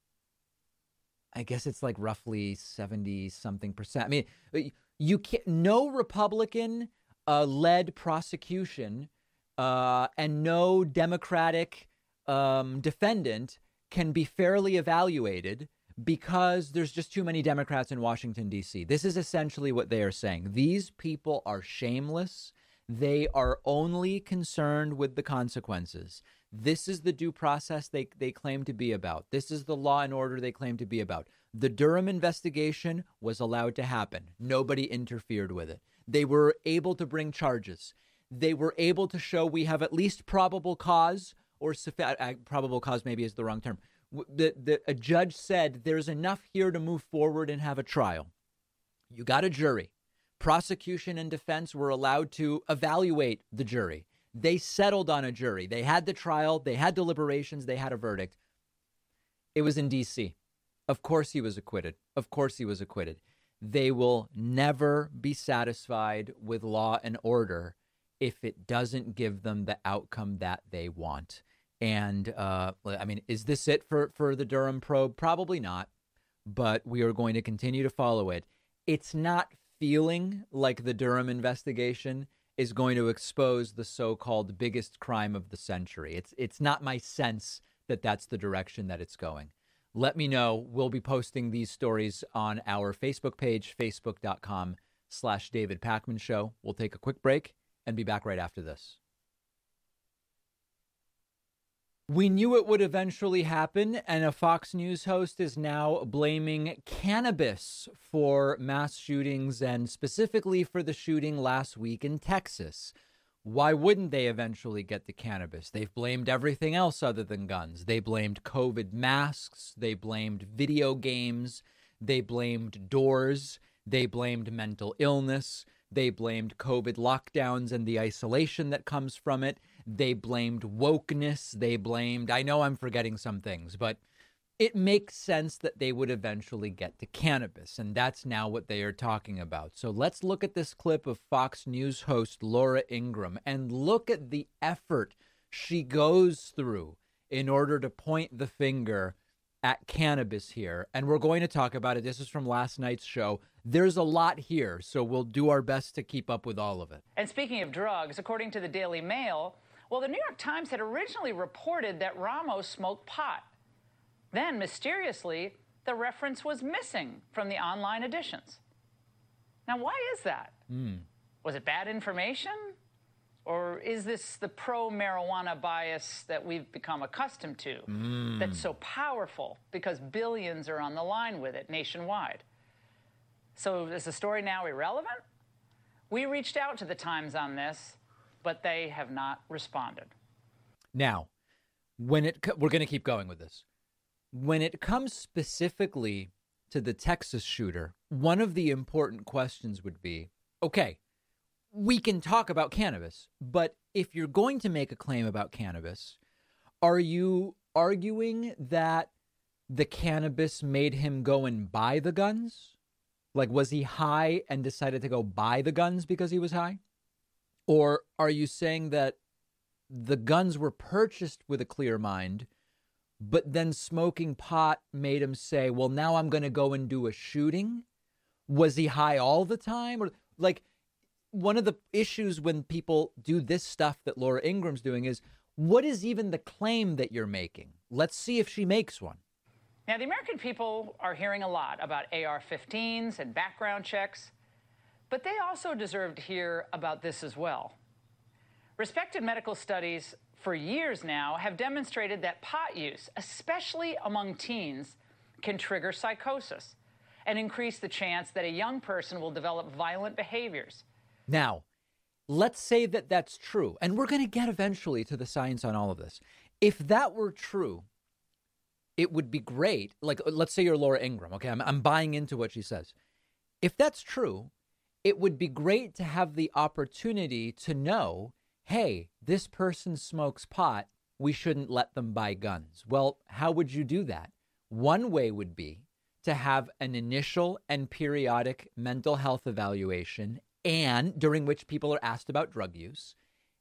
I guess it's like roughly seventy something percent. I mean, you can't, no Republican uh, led prosecution uh, and no Democratic um, defendant can be fairly evaluated because there's just too many Democrats in Washington, D C. This is essentially what they are saying. These people are shameless. They are only concerned with the consequences. This is the due process they, they claim to be about. This is the law and order they claim to be about. The Durham investigation was allowed to happen. Nobody interfered with it. They were able to bring charges. They were able to show we have at least probable cause, or uh, probable cause maybe is the wrong term. The, the, a judge said there's enough here to move forward and have a trial. You got a jury. Prosecution and defense were allowed to evaluate the jury. They settled on a jury. They had the trial. They had deliberations. They had a verdict. It was in D C. Of course he was acquitted. Of course he was acquitted. They will never be satisfied with law and order if it doesn't give them the outcome that they want. And, uh, I mean, is this it for, for the Durham probe? Probably not. But we are going to continue to follow it. It's not feeling like the Durham investigation is going to expose the so-called biggest crime of the century. It's it's not my sense that that's the direction that it's going. Let me know. We'll be posting these stories on our Facebook page, facebook.com slash David Pakman Show. We'll take a quick break and be back right after this. We knew it would eventually happen, and a Fox News host is now blaming cannabis for mass shootings and specifically for the shooting last week in Texas. Why wouldn't they eventually get to cannabis? They've blamed everything else other than guns. They blamed COVID masks. They blamed video games. They blamed doors. They blamed mental illness. They blamed COVID lockdowns and the isolation that comes from it. They blamed wokeness. They blamed, I know I'm forgetting some things, but it makes sense that they would eventually get to cannabis. And that's now what they are talking about. So let's look at this clip of Fox News host Laura Ingraham and look at the effort she goes through in order to point the finger at cannabis here. And we're going to talk about it. This is from last night's show. There's a lot here, so we'll do our best to keep up with all of it. And speaking of drugs, according to the Daily Mail, well, the New York Times had originally reported that Ramos smoked pot. Then, mysteriously, the reference was missing from the online editions. Now, why is that? Mm. Was it bad information? Or is this the pro-marijuana bias that we've become accustomed to mm. that's so powerful because billions are on the line with it nationwide? So is the story now irrelevant? We reached out to the Times on this, but they have not responded. Now, when it we're going to keep going with this. When it comes specifically to the Texas shooter, one of the important questions would be, okay, we can talk about cannabis, but if you're going to make a claim about cannabis, are you arguing that the cannabis made him go and buy the guns? Like, was he high and decided to go buy the guns because he was high? Or are you saying that the guns were purchased with a clear mind, but then smoking pot made him say, well, now I'm going to go and do a shooting? Was he high all the time? Or like, one of the issues when people do this stuff that Laura Ingraham's doing is, what is even the claim that you're making? Let's see if she makes one. Now, the American people are hearing a lot about A R fifteens and background checks, but they also deserve to hear about this as well. Respected medical studies for years now have demonstrated that pot use, especially among teens, can trigger psychosis and increase the chance that a young person will develop violent behaviors. Now, let's say that that's true, and we're going to get eventually to the science on all of this. If that were true, it would be great. Like, let's say you're Laura Ingraham. Okay, I'm, I'm buying into what she says. If that's true, it would be great to have the opportunity to know, hey, this person smokes pot. We shouldn't let them buy guns. Well, how would you do that? One way would be to have an initial and periodic mental health evaluation, and during which people are asked about drug use,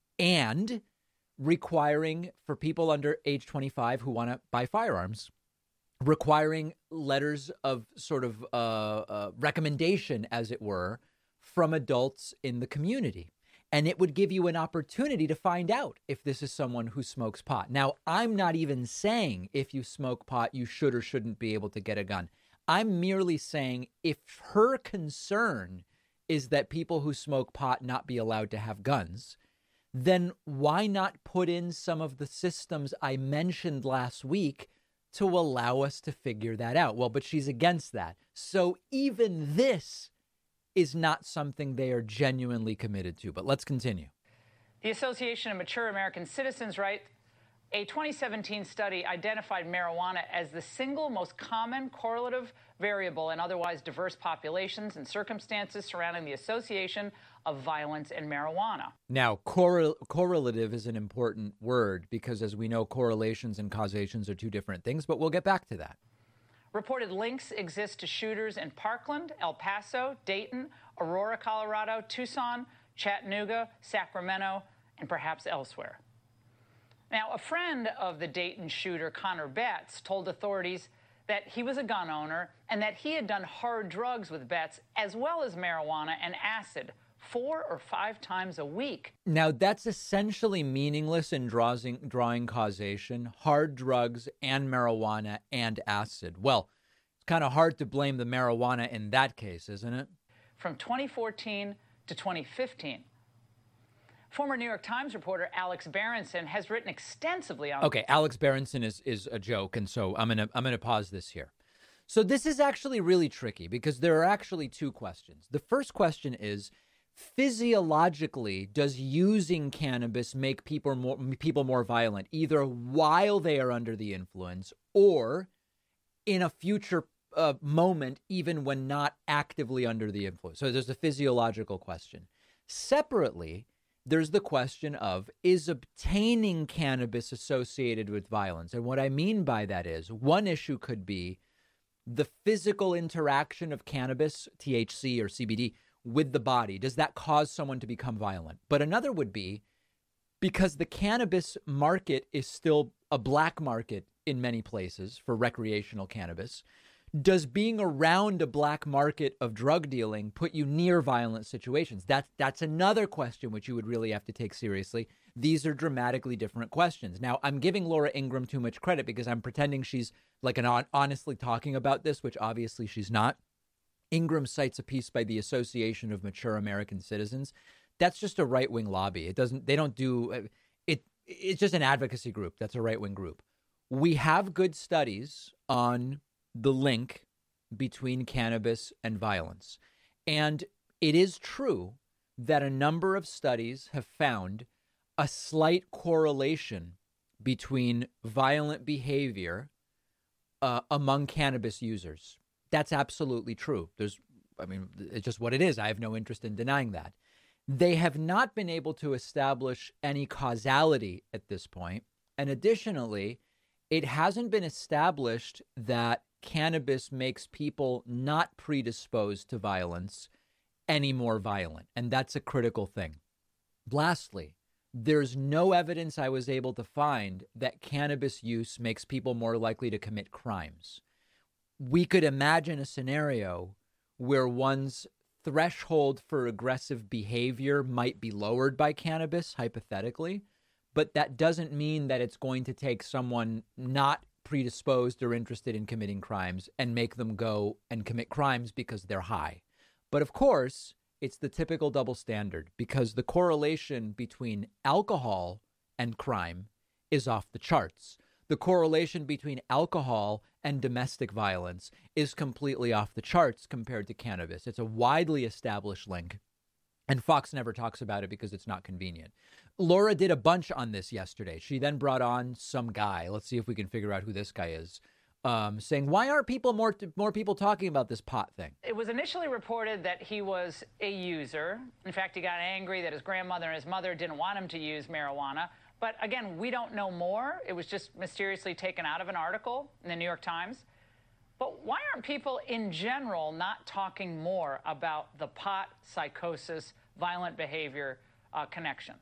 and requiring for people under age twenty-five who want to buy firearms, requiring letters of sort of uh, uh, recommendation, as it were, from adults in the community. And it would give you an opportunity to find out if this is someone who smokes pot. Now, I'm not even saying if you smoke pot, you should or shouldn't be able to get a gun. I'm merely saying if her concern is that people who smoke pot not be allowed to have guns, then why not put in some of the systems I mentioned last week to allow us to figure that out? Well, but she's against that. So even this is not something they are genuinely committed to. But let's continue. The Association of Mature American Citizens writes, a twenty seventeen study identified marijuana as the single most common correlative variable in otherwise diverse populations and circumstances surrounding the association of violence and marijuana. Now, correl- correlative is an important word because, as we know, correlations and causations are two different things, but we'll get back to that. Reported links exist to shooters in Parkland, El Paso, Dayton, Aurora, Colorado, Tucson, Chattanooga, Sacramento, and perhaps elsewhere. Now, a friend of the Dayton shooter, Connor Betts, told authorities that he was a gun owner and that he had done hard drugs with Betts, as well as marijuana and acid, four or five times a week. Now, that's essentially meaningless in drawing, drawing causation, hard drugs and marijuana and acid. Well, it's kind of hard to blame the marijuana in that case, isn't it? From twenty fourteen to twenty fifteen. Former New York Times reporter Alex Berenson has written extensively on... Okay, Alex Berenson is, is a joke, and so I'm going to I'm going to pause this here. So this is actually really tricky because there are actually two questions. The first question is, physiologically, does using cannabis make people more people more violent, either while they are under the influence or in a future uh, moment, even when not actively under the influence? So there's a physiological question. Separately, there's the question of, is obtaining cannabis associated with violence? And what I mean by that is, one issue could be the physical interaction of cannabis, T H C or C B D, with the body. Does that cause someone to become violent? But another would be, because the cannabis market is still a black market in many places for recreational cannabis, does being around a black market of drug dealing put you near violent situations? That's, that's another question which you would really have to take seriously. These are dramatically different questions. Now, I'm giving Laura Ingraham too much credit because I'm pretending she's like an on- honestly talking about this, which obviously she's not. Ingraham cites a piece by the Association of Mature American Citizens. That's just a right-wing lobby. It doesn't, they don't do it. It's just an advocacy group. That's a right-wing group. We have good studies on the link between cannabis and violence. And it is true that a number of studies have found a slight correlation between violent behavior uh, among cannabis users. That's absolutely true. There's, I mean, it's just what it is. I have no interest in denying that. They have not been able to establish any causality at this point. And additionally, it hasn't been established that cannabis makes people not predisposed to violence any more violent. And that's a critical thing. Lastly, there's no evidence I was able to find that cannabis use makes people more likely to commit crimes. We could imagine a scenario where one's threshold for aggressive behavior might be lowered by cannabis, hypothetically, but that doesn't mean that it's going to take someone not predisposed or interested in committing crimes and make them go and commit crimes because they're high. But of course, it's the typical double standard because the correlation between alcohol and crime is off the charts. The correlation between alcohol and domestic violence is completely off the charts compared to cannabis. It's a widely established link, and Fox never talks about it because it's not convenient. Laura did a bunch on this yesterday. She then brought on some guy. Let's see if we can figure out who this guy is. Um, saying, why aren't people more more people talking about this pot thing? It was initially reported that he was a user. In fact, he got angry that his grandmother and his mother didn't want him to use marijuana. But again, we don't know more. It was just mysteriously taken out of an article in the New York Times. But why aren't people in general not talking more about the pot, psychosis, violent behavior uh, connection?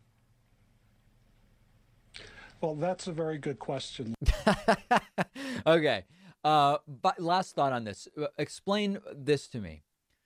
Well, that's a very good question. Okay. Uh, but last thought on this. Explain this to me.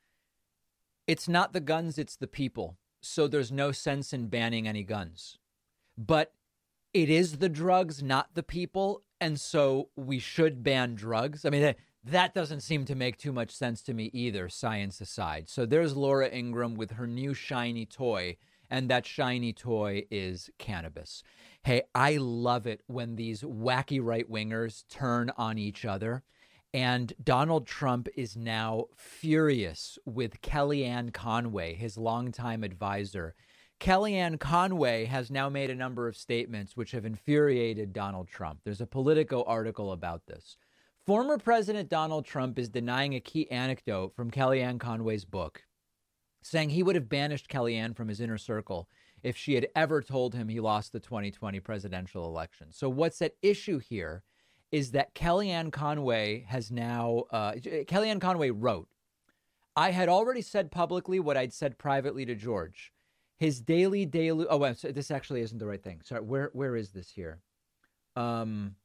It's not the guns, it's the people. So there's no sense in banning any guns. But it is the drugs, not the people. And so we should ban drugs. I mean, that, that doesn't seem to make too much sense to me either, science aside. So there's Laura Ingraham with her new shiny toy. And that shiny toy is cannabis. Hey, I love it when these wacky right-wingers turn on each other. And Donald Trump is now furious with Kellyanne Conway, his longtime advisor. Kellyanne Conway has now made a number of statements which have infuriated Donald Trump. There's a Politico article about this. Former President Donald Trump is denying a key anecdote from Kellyanne Conway's book, saying he would have banished Kellyanne from his inner circle if she had ever told him he lost the twenty twenty presidential election. So what's at issue here is that Kellyanne Conway has now, uh, Kellyanne Conway wrote, I had already said publicly what I'd said privately to George. His daily, daily, oh, well, so this actually isn't the right thing. Sorry, where where is this here? Um,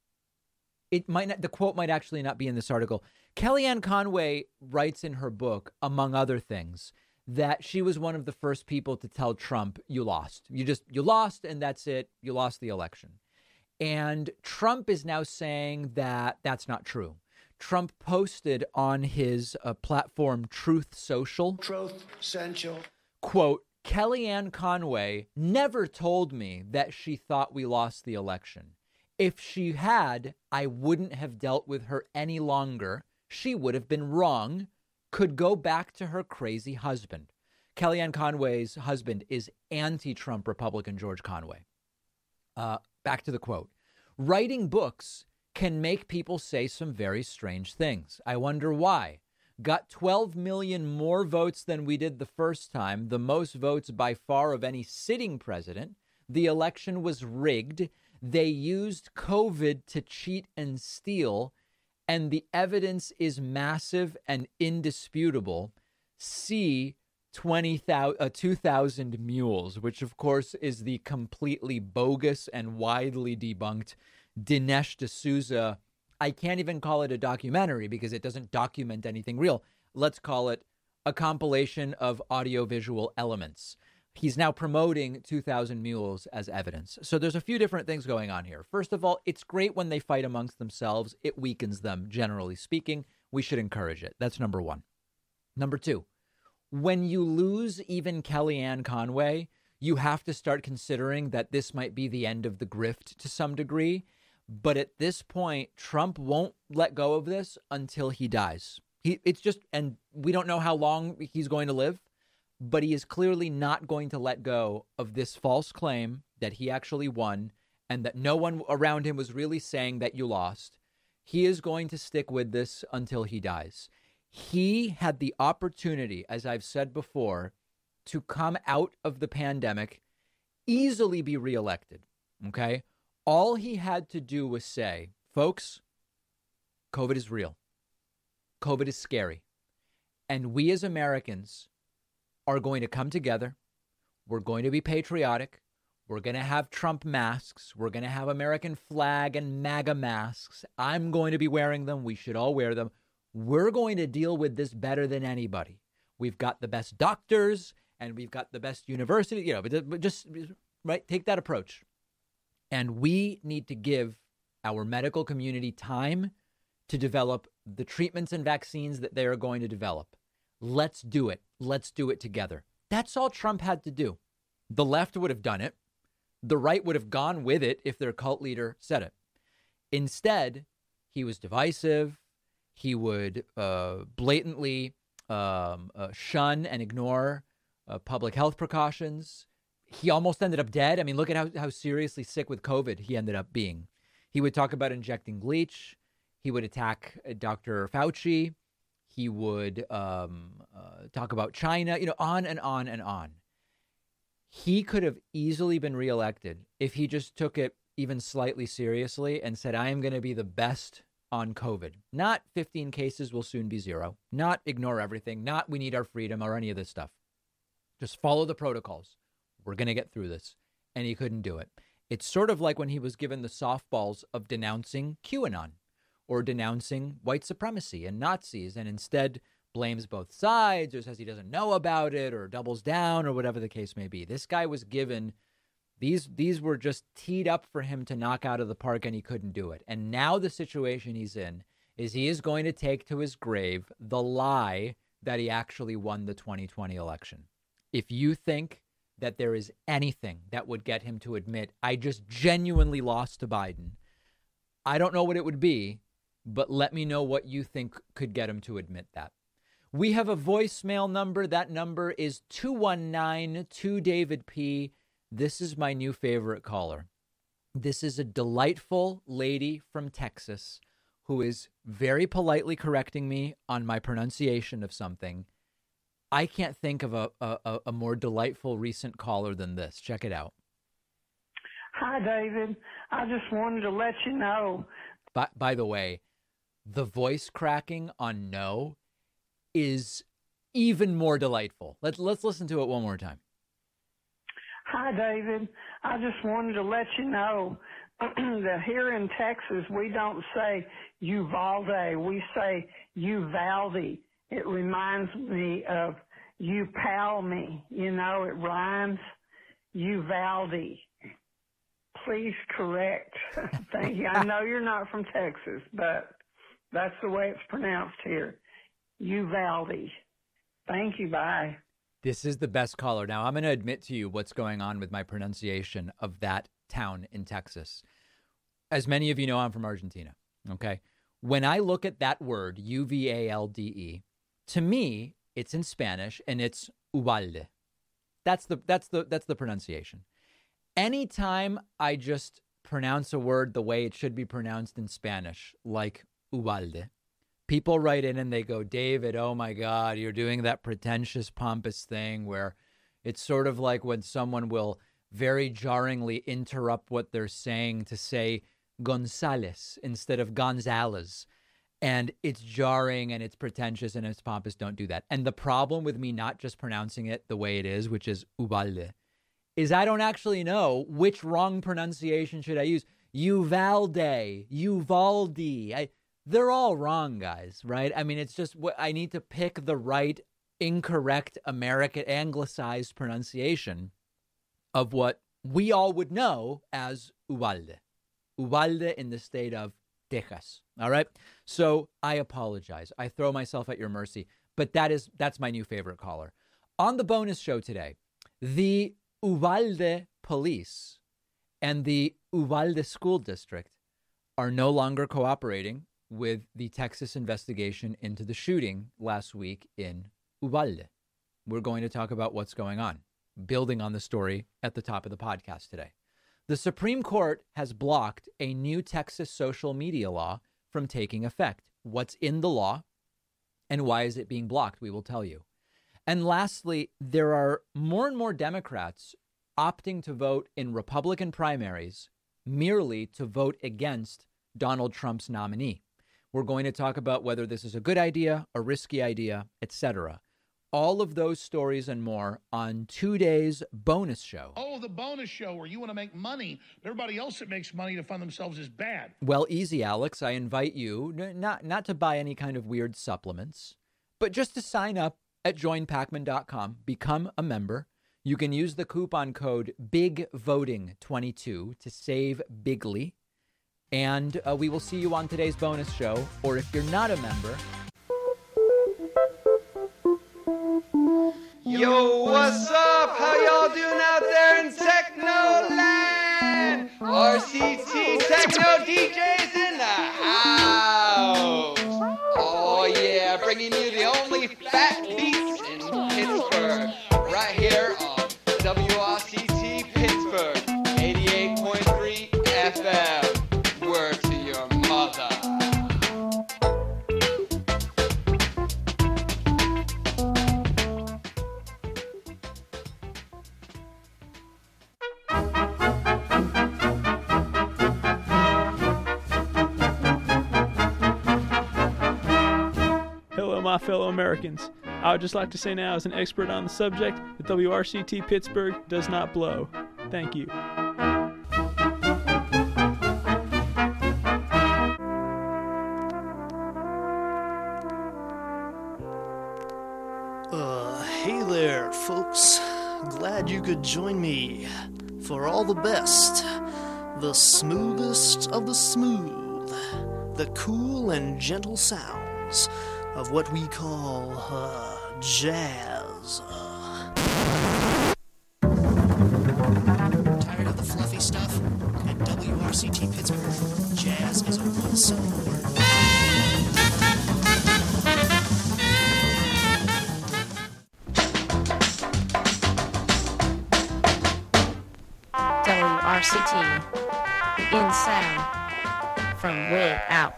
it might not, the quote might actually not be in this article. Kellyanne Conway writes in her book, among other things, that she was one of the first people to tell Trump, you lost. You just, you lost, and that's it. You lost the election. And Trump is now saying that that's not true. Trump posted on his uh, platform, Truth Social, Truth Social, quote, Kellyanne Conway never told me that she thought we lost the election. If she had, I wouldn't have dealt with her any longer. She would have been wrong. Could go back to her crazy husband. Kellyanne Conway's husband is anti-Trump Republican George Conway. Uh, back to the quote. Writing books can make people say some very strange things. I wonder why. Got twelve million more votes than we did the first time, the most votes by far of any sitting president. The election was rigged. They used COVID to cheat and steal. And the evidence is massive and indisputable. See twenty thousand, uh, two thousand Mules, which, of course, is the completely bogus and widely debunked Dinesh D'Souza. I can't even call it a documentary because it doesn't document anything real. Let's call it a compilation of audiovisual elements. He's now promoting two thousand Mules as evidence. So there's a few different things going on here. First of all, it's great when they fight amongst themselves. It weakens them, generally speaking. We should encourage it. That's number one. Number two, when you lose even Kellyanne Conway, you have to start considering that this might be the end of the grift to some degree. But at this point, Trump won't let go of this until he dies. He, it's just, and we don't know how long he's going to live. But he is clearly not going to let go of this false claim that he actually won and that no one around him was really saying that you lost. He is going to stick with this until he dies. He had the opportunity, as I've said before, to come out of the pandemic, easily be reelected. Okay? All he had to do was say, folks, COVID is real. COVID is scary. And we as Americans are going to come together. We're going to be patriotic. We're going to have Trump masks. We're going to have American flag and MAGA masks. I'm going to be wearing them. We should all wear them. We're going to deal with this better than anybody. We've got the best doctors and we've got the best university, you know, but just right. Take that approach. And we need to give our medical community time to develop the treatments and vaccines that they are going to develop. Let's do it. Let's do it together. That's all Trump had to do. The left would have done it. The right would have gone with it if their cult leader said it. Instead, he was divisive. He would uh, blatantly um, uh, shun and ignore uh, public health precautions. He almost ended up dead. I mean, look at how, how seriously sick with COVID he ended up being. He would talk about injecting bleach. He would attack uh, Doctor Fauci. He would um, uh, talk about China, you know, on and on and on. He could have easily been reelected if he just took it even slightly seriously and said, I am going to be the best on COVID. Not fifteen cases will soon be zero. Not ignore everything. Not we need our freedom or any of this stuff. Just follow the protocols. We're going to get through this. And he couldn't do it. It's sort of like when he was given the softballs of denouncing QAnon or denouncing white supremacy and Nazis, and instead blames both sides or says he doesn't know about it or doubles down or whatever the case may be. This guy was given, these these were just teed up for him to knock out of the park, and he couldn't do it. And now the situation he's in is he is going to take to his grave the lie that he actually won the twenty twenty election. If you think that there is anything that would get him to admit, I just genuinely lost to Biden, I don't know what it would be, but let me know what you think could get him to admit that. We have a voicemail number. That number is two one nine two David P. This is my new favorite caller. This is a delightful lady from Texas who is very politely correcting me on my pronunciation of something. I can't think of a, a, a more delightful recent caller than this. Check it out. Hi, David. I just wanted to let you know. By, by the way, the voice cracking on no is even more delightful. Let's let's listen to it one more time. Hi, David. I just wanted to let you know that here in Texas, we don't say Uvalde. We say Uvalde. It reminds me of you pal me. You know, it rhymes. Uvalde. Please correct. Thank you. I know you're not from Texas, but that's the way it's pronounced here. Uvalde. Thank you. Bye. This is the best caller. Now, I'm going to admit to you what's going on with my pronunciation of that town in Texas. As many of you know, I'm from Argentina. Okay. When I look at that word, U V A L D E, to me, it's in Spanish and it's Uvalde. That's the that's the that's the pronunciation. Anytime I just pronounce a word the way it should be pronounced in Spanish, like Uvalde, people write in and they go, David, oh my God, you're doing that pretentious, pompous thing where it's sort of like when someone will very jarringly interrupt what they're saying to say Gonzalez instead of Gonzalez. And it's jarring and it's pretentious and it's pompous. Don't do that. And the problem with me not just pronouncing it the way it is, which is Uvalde, is I don't actually know which wrong pronunciation should I use. Uvalde, Uvalde. I, they're all wrong, guys, right? I mean, it's just what I need to pick the right, incorrect American anglicized pronunciation of what we all would know as Uvalde. Uvalde in the state of Texas. All right. So I apologize. I throw myself at your mercy. But that is that's my new favorite caller. On the bonus show today, the Uvalde police and the Uvalde school district are no longer cooperating with the Texas investigation into the shooting last week in Uvalde. We're going to talk about what's going on, building on the story at the top of the podcast today. The Supreme Court has blocked a new Texas social media law from taking effect. What's in the law and why is it being blocked? We will tell you. And lastly, there are more and more Democrats opting to vote in Republican primaries merely to vote against Donald Trump's nominee. We're going to talk about whether this is a good idea, a risky idea, et cetera. All of those stories and more on today's bonus show. Oh, the bonus show where you want to make money. Everybody else that makes money to fund themselves is bad. Well, easy, Alex. I invite you n- not, not to buy any kind of weird supplements, but just to sign up at join pacman dot com. Become a member. You can use the coupon code big voting twenty-two to save bigly. And uh, we will see you on today's bonus show. Or if you're not a member... what's up? How y'all doing out there in Technoland? R C T Techno D Js in the house. Oh yeah, bringing you the only fat beats in Pittsburgh. Right here on W R C T Pittsburgh, eighty-eight point three F M. Word to your mother. Hello, my fellow Americans. I would just like to say now, as an expert on the subject, that W R C T Pittsburgh does not blow. Thank you. Uh, hey there, folks. Glad you could join me for all the best, the smoothest of the smooth, the cool and gentle sounds of what we call, uh, jazz. Uh. Tired of the fluffy stuff? At W R C T Pittsburgh, jazz is a one-syllable word. W R C T, in sound, from way out.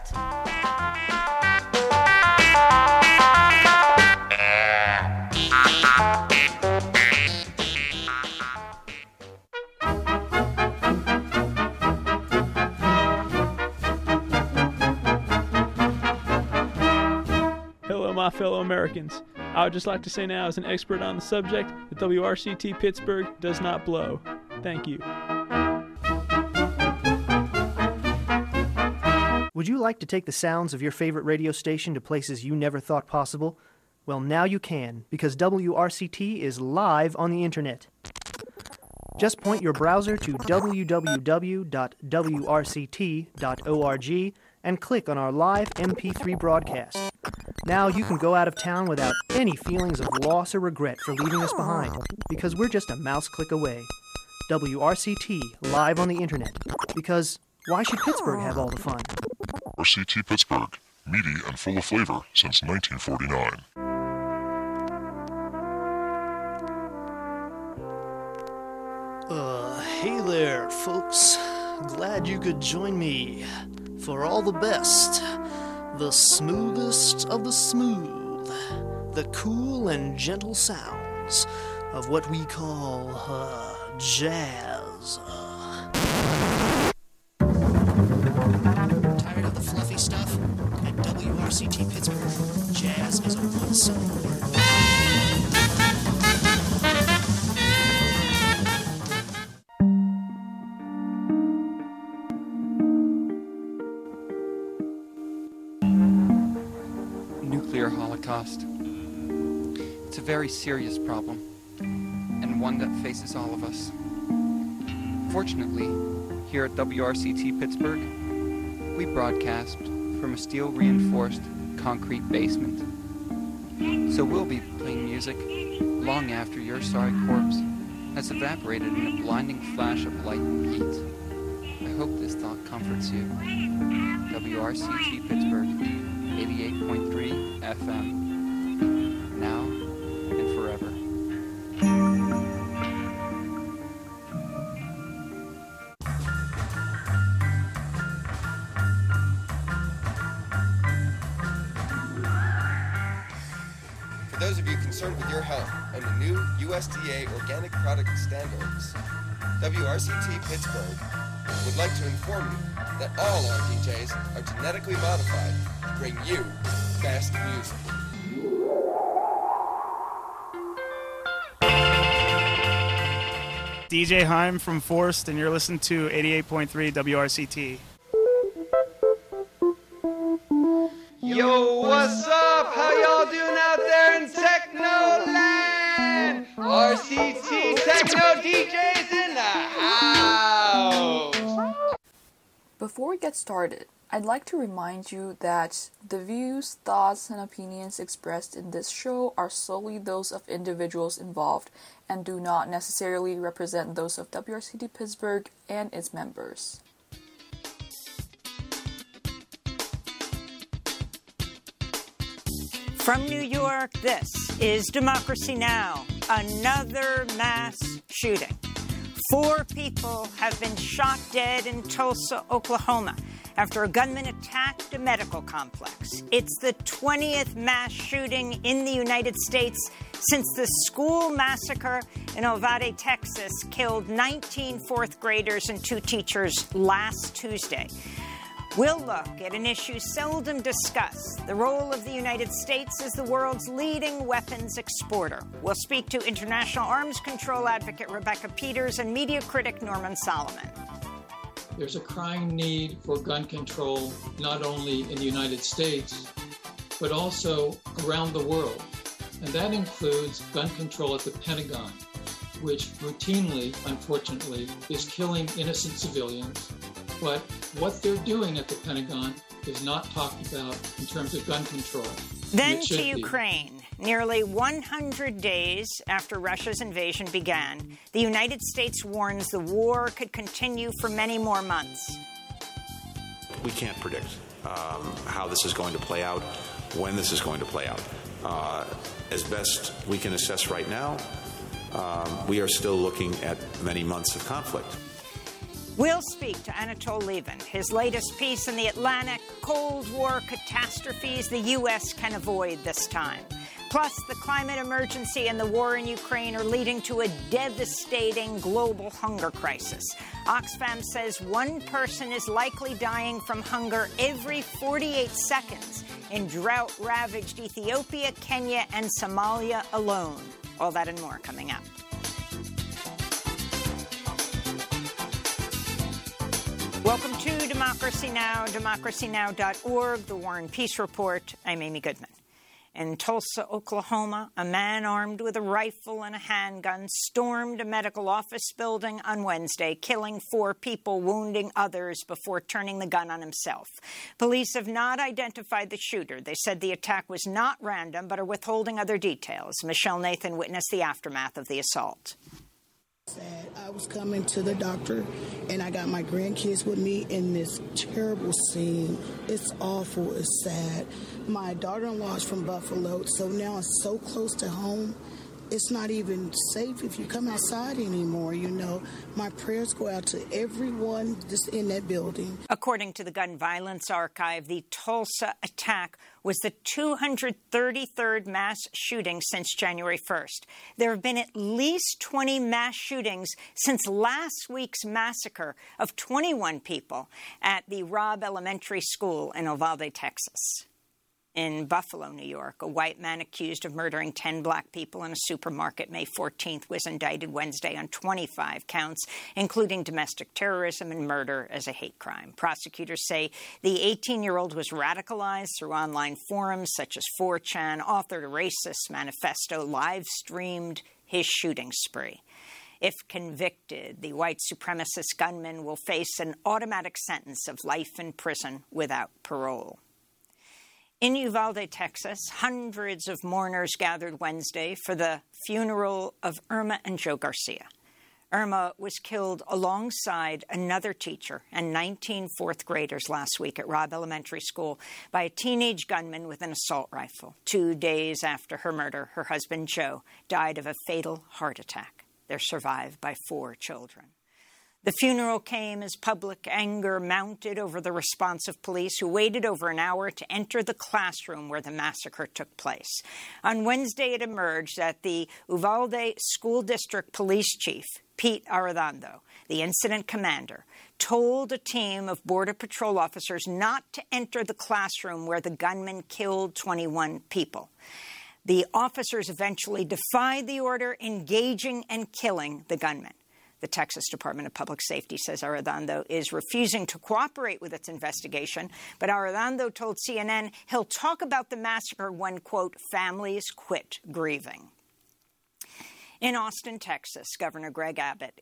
Hello, my fellow Americans. I would just like to say now, as an expert on the subject, that W R C T Pittsburgh does not blow. Thank you. Would you like to take the sounds of your favorite radio station to places you never thought possible? Well, now you can, because W R C T is live on the internet. Just point your browser to w w w dot w r c t dot org and click on our live M P three broadcast. Now you can go out of town without any feelings of loss or regret for leaving us behind, because we're just a mouse click away. W R C T, live on the internet. Because why should Pittsburgh have all the fun? R C T Pittsburgh, meaty and full of flavor since nineteen forty-nine. Uh, hey there, folks. Glad you could join me for all the best, the smoothest of the smooth, the cool and gentle sounds of what we call, uh, jazz. Uh. Tired of the fluffy stuff? At W R C T Pittsburgh, jazz is a one-syllable word. Nuclear holocaust. It's a very serious problem, and one that faces all of us. Fortunately, here at W R C T Pittsburgh, we broadcast from a steel-reinforced concrete basement. So we'll be playing music long after your sorry corpse has evaporated in a blinding flash of light and heat. I hope this thought comforts you. W R C T Pittsburgh, eighty-eight point three F M, now and forever. For those of you concerned with your health and the new U S D A organic product standards, W R C T Pittsburgh would like to inform you that all our D Js are genetically modified to bring you best music. D J Heim from Forst, and you're listening to eighty-eight point three W R C T. Yo, what's up? How y'all doing out there in Technoland? R C T Techno D Js in the house. Before we get started, I'd like to remind you that the views, thoughts, and opinions expressed in this show are solely those of individuals involved and do not necessarily represent those of W R C T Pittsburgh and its members. From New York, this is Democracy Now!, another mass shooting. Four people have been shot dead in Tulsa, Oklahoma, after a gunman attacked a medical complex. It's the twentieth mass shooting in the United States since the school massacre in Uvalde, Texas, killed nineteen fourth graders and two teachers last Tuesday. We'll look at an issue seldom discussed, the role of the United States as the world's leading weapons exporter. We'll speak to international arms control advocate Rebecca Peters and media critic Norman Solomon. There's a crying need for gun control, not only in the United States, but also around the world. And that includes gun control at the Pentagon, which routinely, unfortunately, is killing innocent civilians. But what they're doing at the Pentagon is not talked about in terms of gun control. Then to Ukraine. Nearly one hundred days after Russia's invasion began, the United States warns the war could continue for many more months. We can't predict um, how this is going to play out, when this is going to play out. Uh, as best we can assess right now, um, we are still looking at many months of conflict. We'll speak to Anatol Lieven. His latest piece in The Atlantic, Cold War Catastrophes the U S Can Avoid This Time. Plus, the climate emergency and the war in Ukraine are leading to a devastating global hunger crisis. Oxfam says one person is likely dying from hunger every forty-eight seconds in drought-ravaged Ethiopia, Kenya, and Somalia alone. All that and more coming up. Welcome to Democracy Now!, democracy now dot org, the War and Peace Report. I'm Amy Goodman. In Tulsa, Oklahoma, a man armed with a rifle and a handgun stormed a medical office building on Wednesday, killing four people, wounding others before turning the gun on himself. Police have not identified the shooter. They said the attack was not random, but are withholding other details. Michelle Nathan witnessed the aftermath of the assault. Sad. I was coming to the doctor, and I got my grandkids with me in this terrible scene. It's awful. It's sad. My daughter-in-law is from Buffalo, so now it's so close to home. It's not even safe if you come outside anymore, you know. My prayers go out to everyone that's in that building. According to the Gun Violence Archive, the Tulsa attack was the two hundred thirty-third mass shooting since January first. There have been at least twenty mass shootings since last week's massacre of twenty-one people at the Robb Elementary School in Uvalde, Texas. In Buffalo, New York, a white man accused of murdering ten black people in a supermarket May fourteenth was indicted Wednesday on twenty-five counts, including domestic terrorism and murder as a hate crime. Prosecutors say the eighteen-year-old was radicalized through online forums such as four chan, authored a racist manifesto, live-streamed his shooting spree. If convicted, the white supremacist gunman will face an automatic sentence of life in prison without parole. In Uvalde, Texas, hundreds of mourners gathered Wednesday for the funeral of Irma and Joe Garcia. Irma was killed alongside another teacher and nineteen fourth graders last week at Robb Elementary School by a teenage gunman with an assault rifle. Two days after her murder, her husband, Joe, died of a fatal heart attack. They're survived by four children. The funeral came as public anger mounted over the response of police who waited over an hour to enter the classroom where the massacre took place. On Wednesday, it emerged that the Uvalde School District Police Chief, Pete Arredondo, the incident commander, told a team of Border Patrol officers not to enter the classroom where the gunman killed twenty-one people. The officers eventually defied the order, engaging and killing the gunman. The Texas Department of Public Safety says Arredondo is refusing to cooperate with its investigation, but Arredondo told C N N he'll talk about the massacre when, quote, families quit grieving. In Austin, Texas, Governor Greg Abbott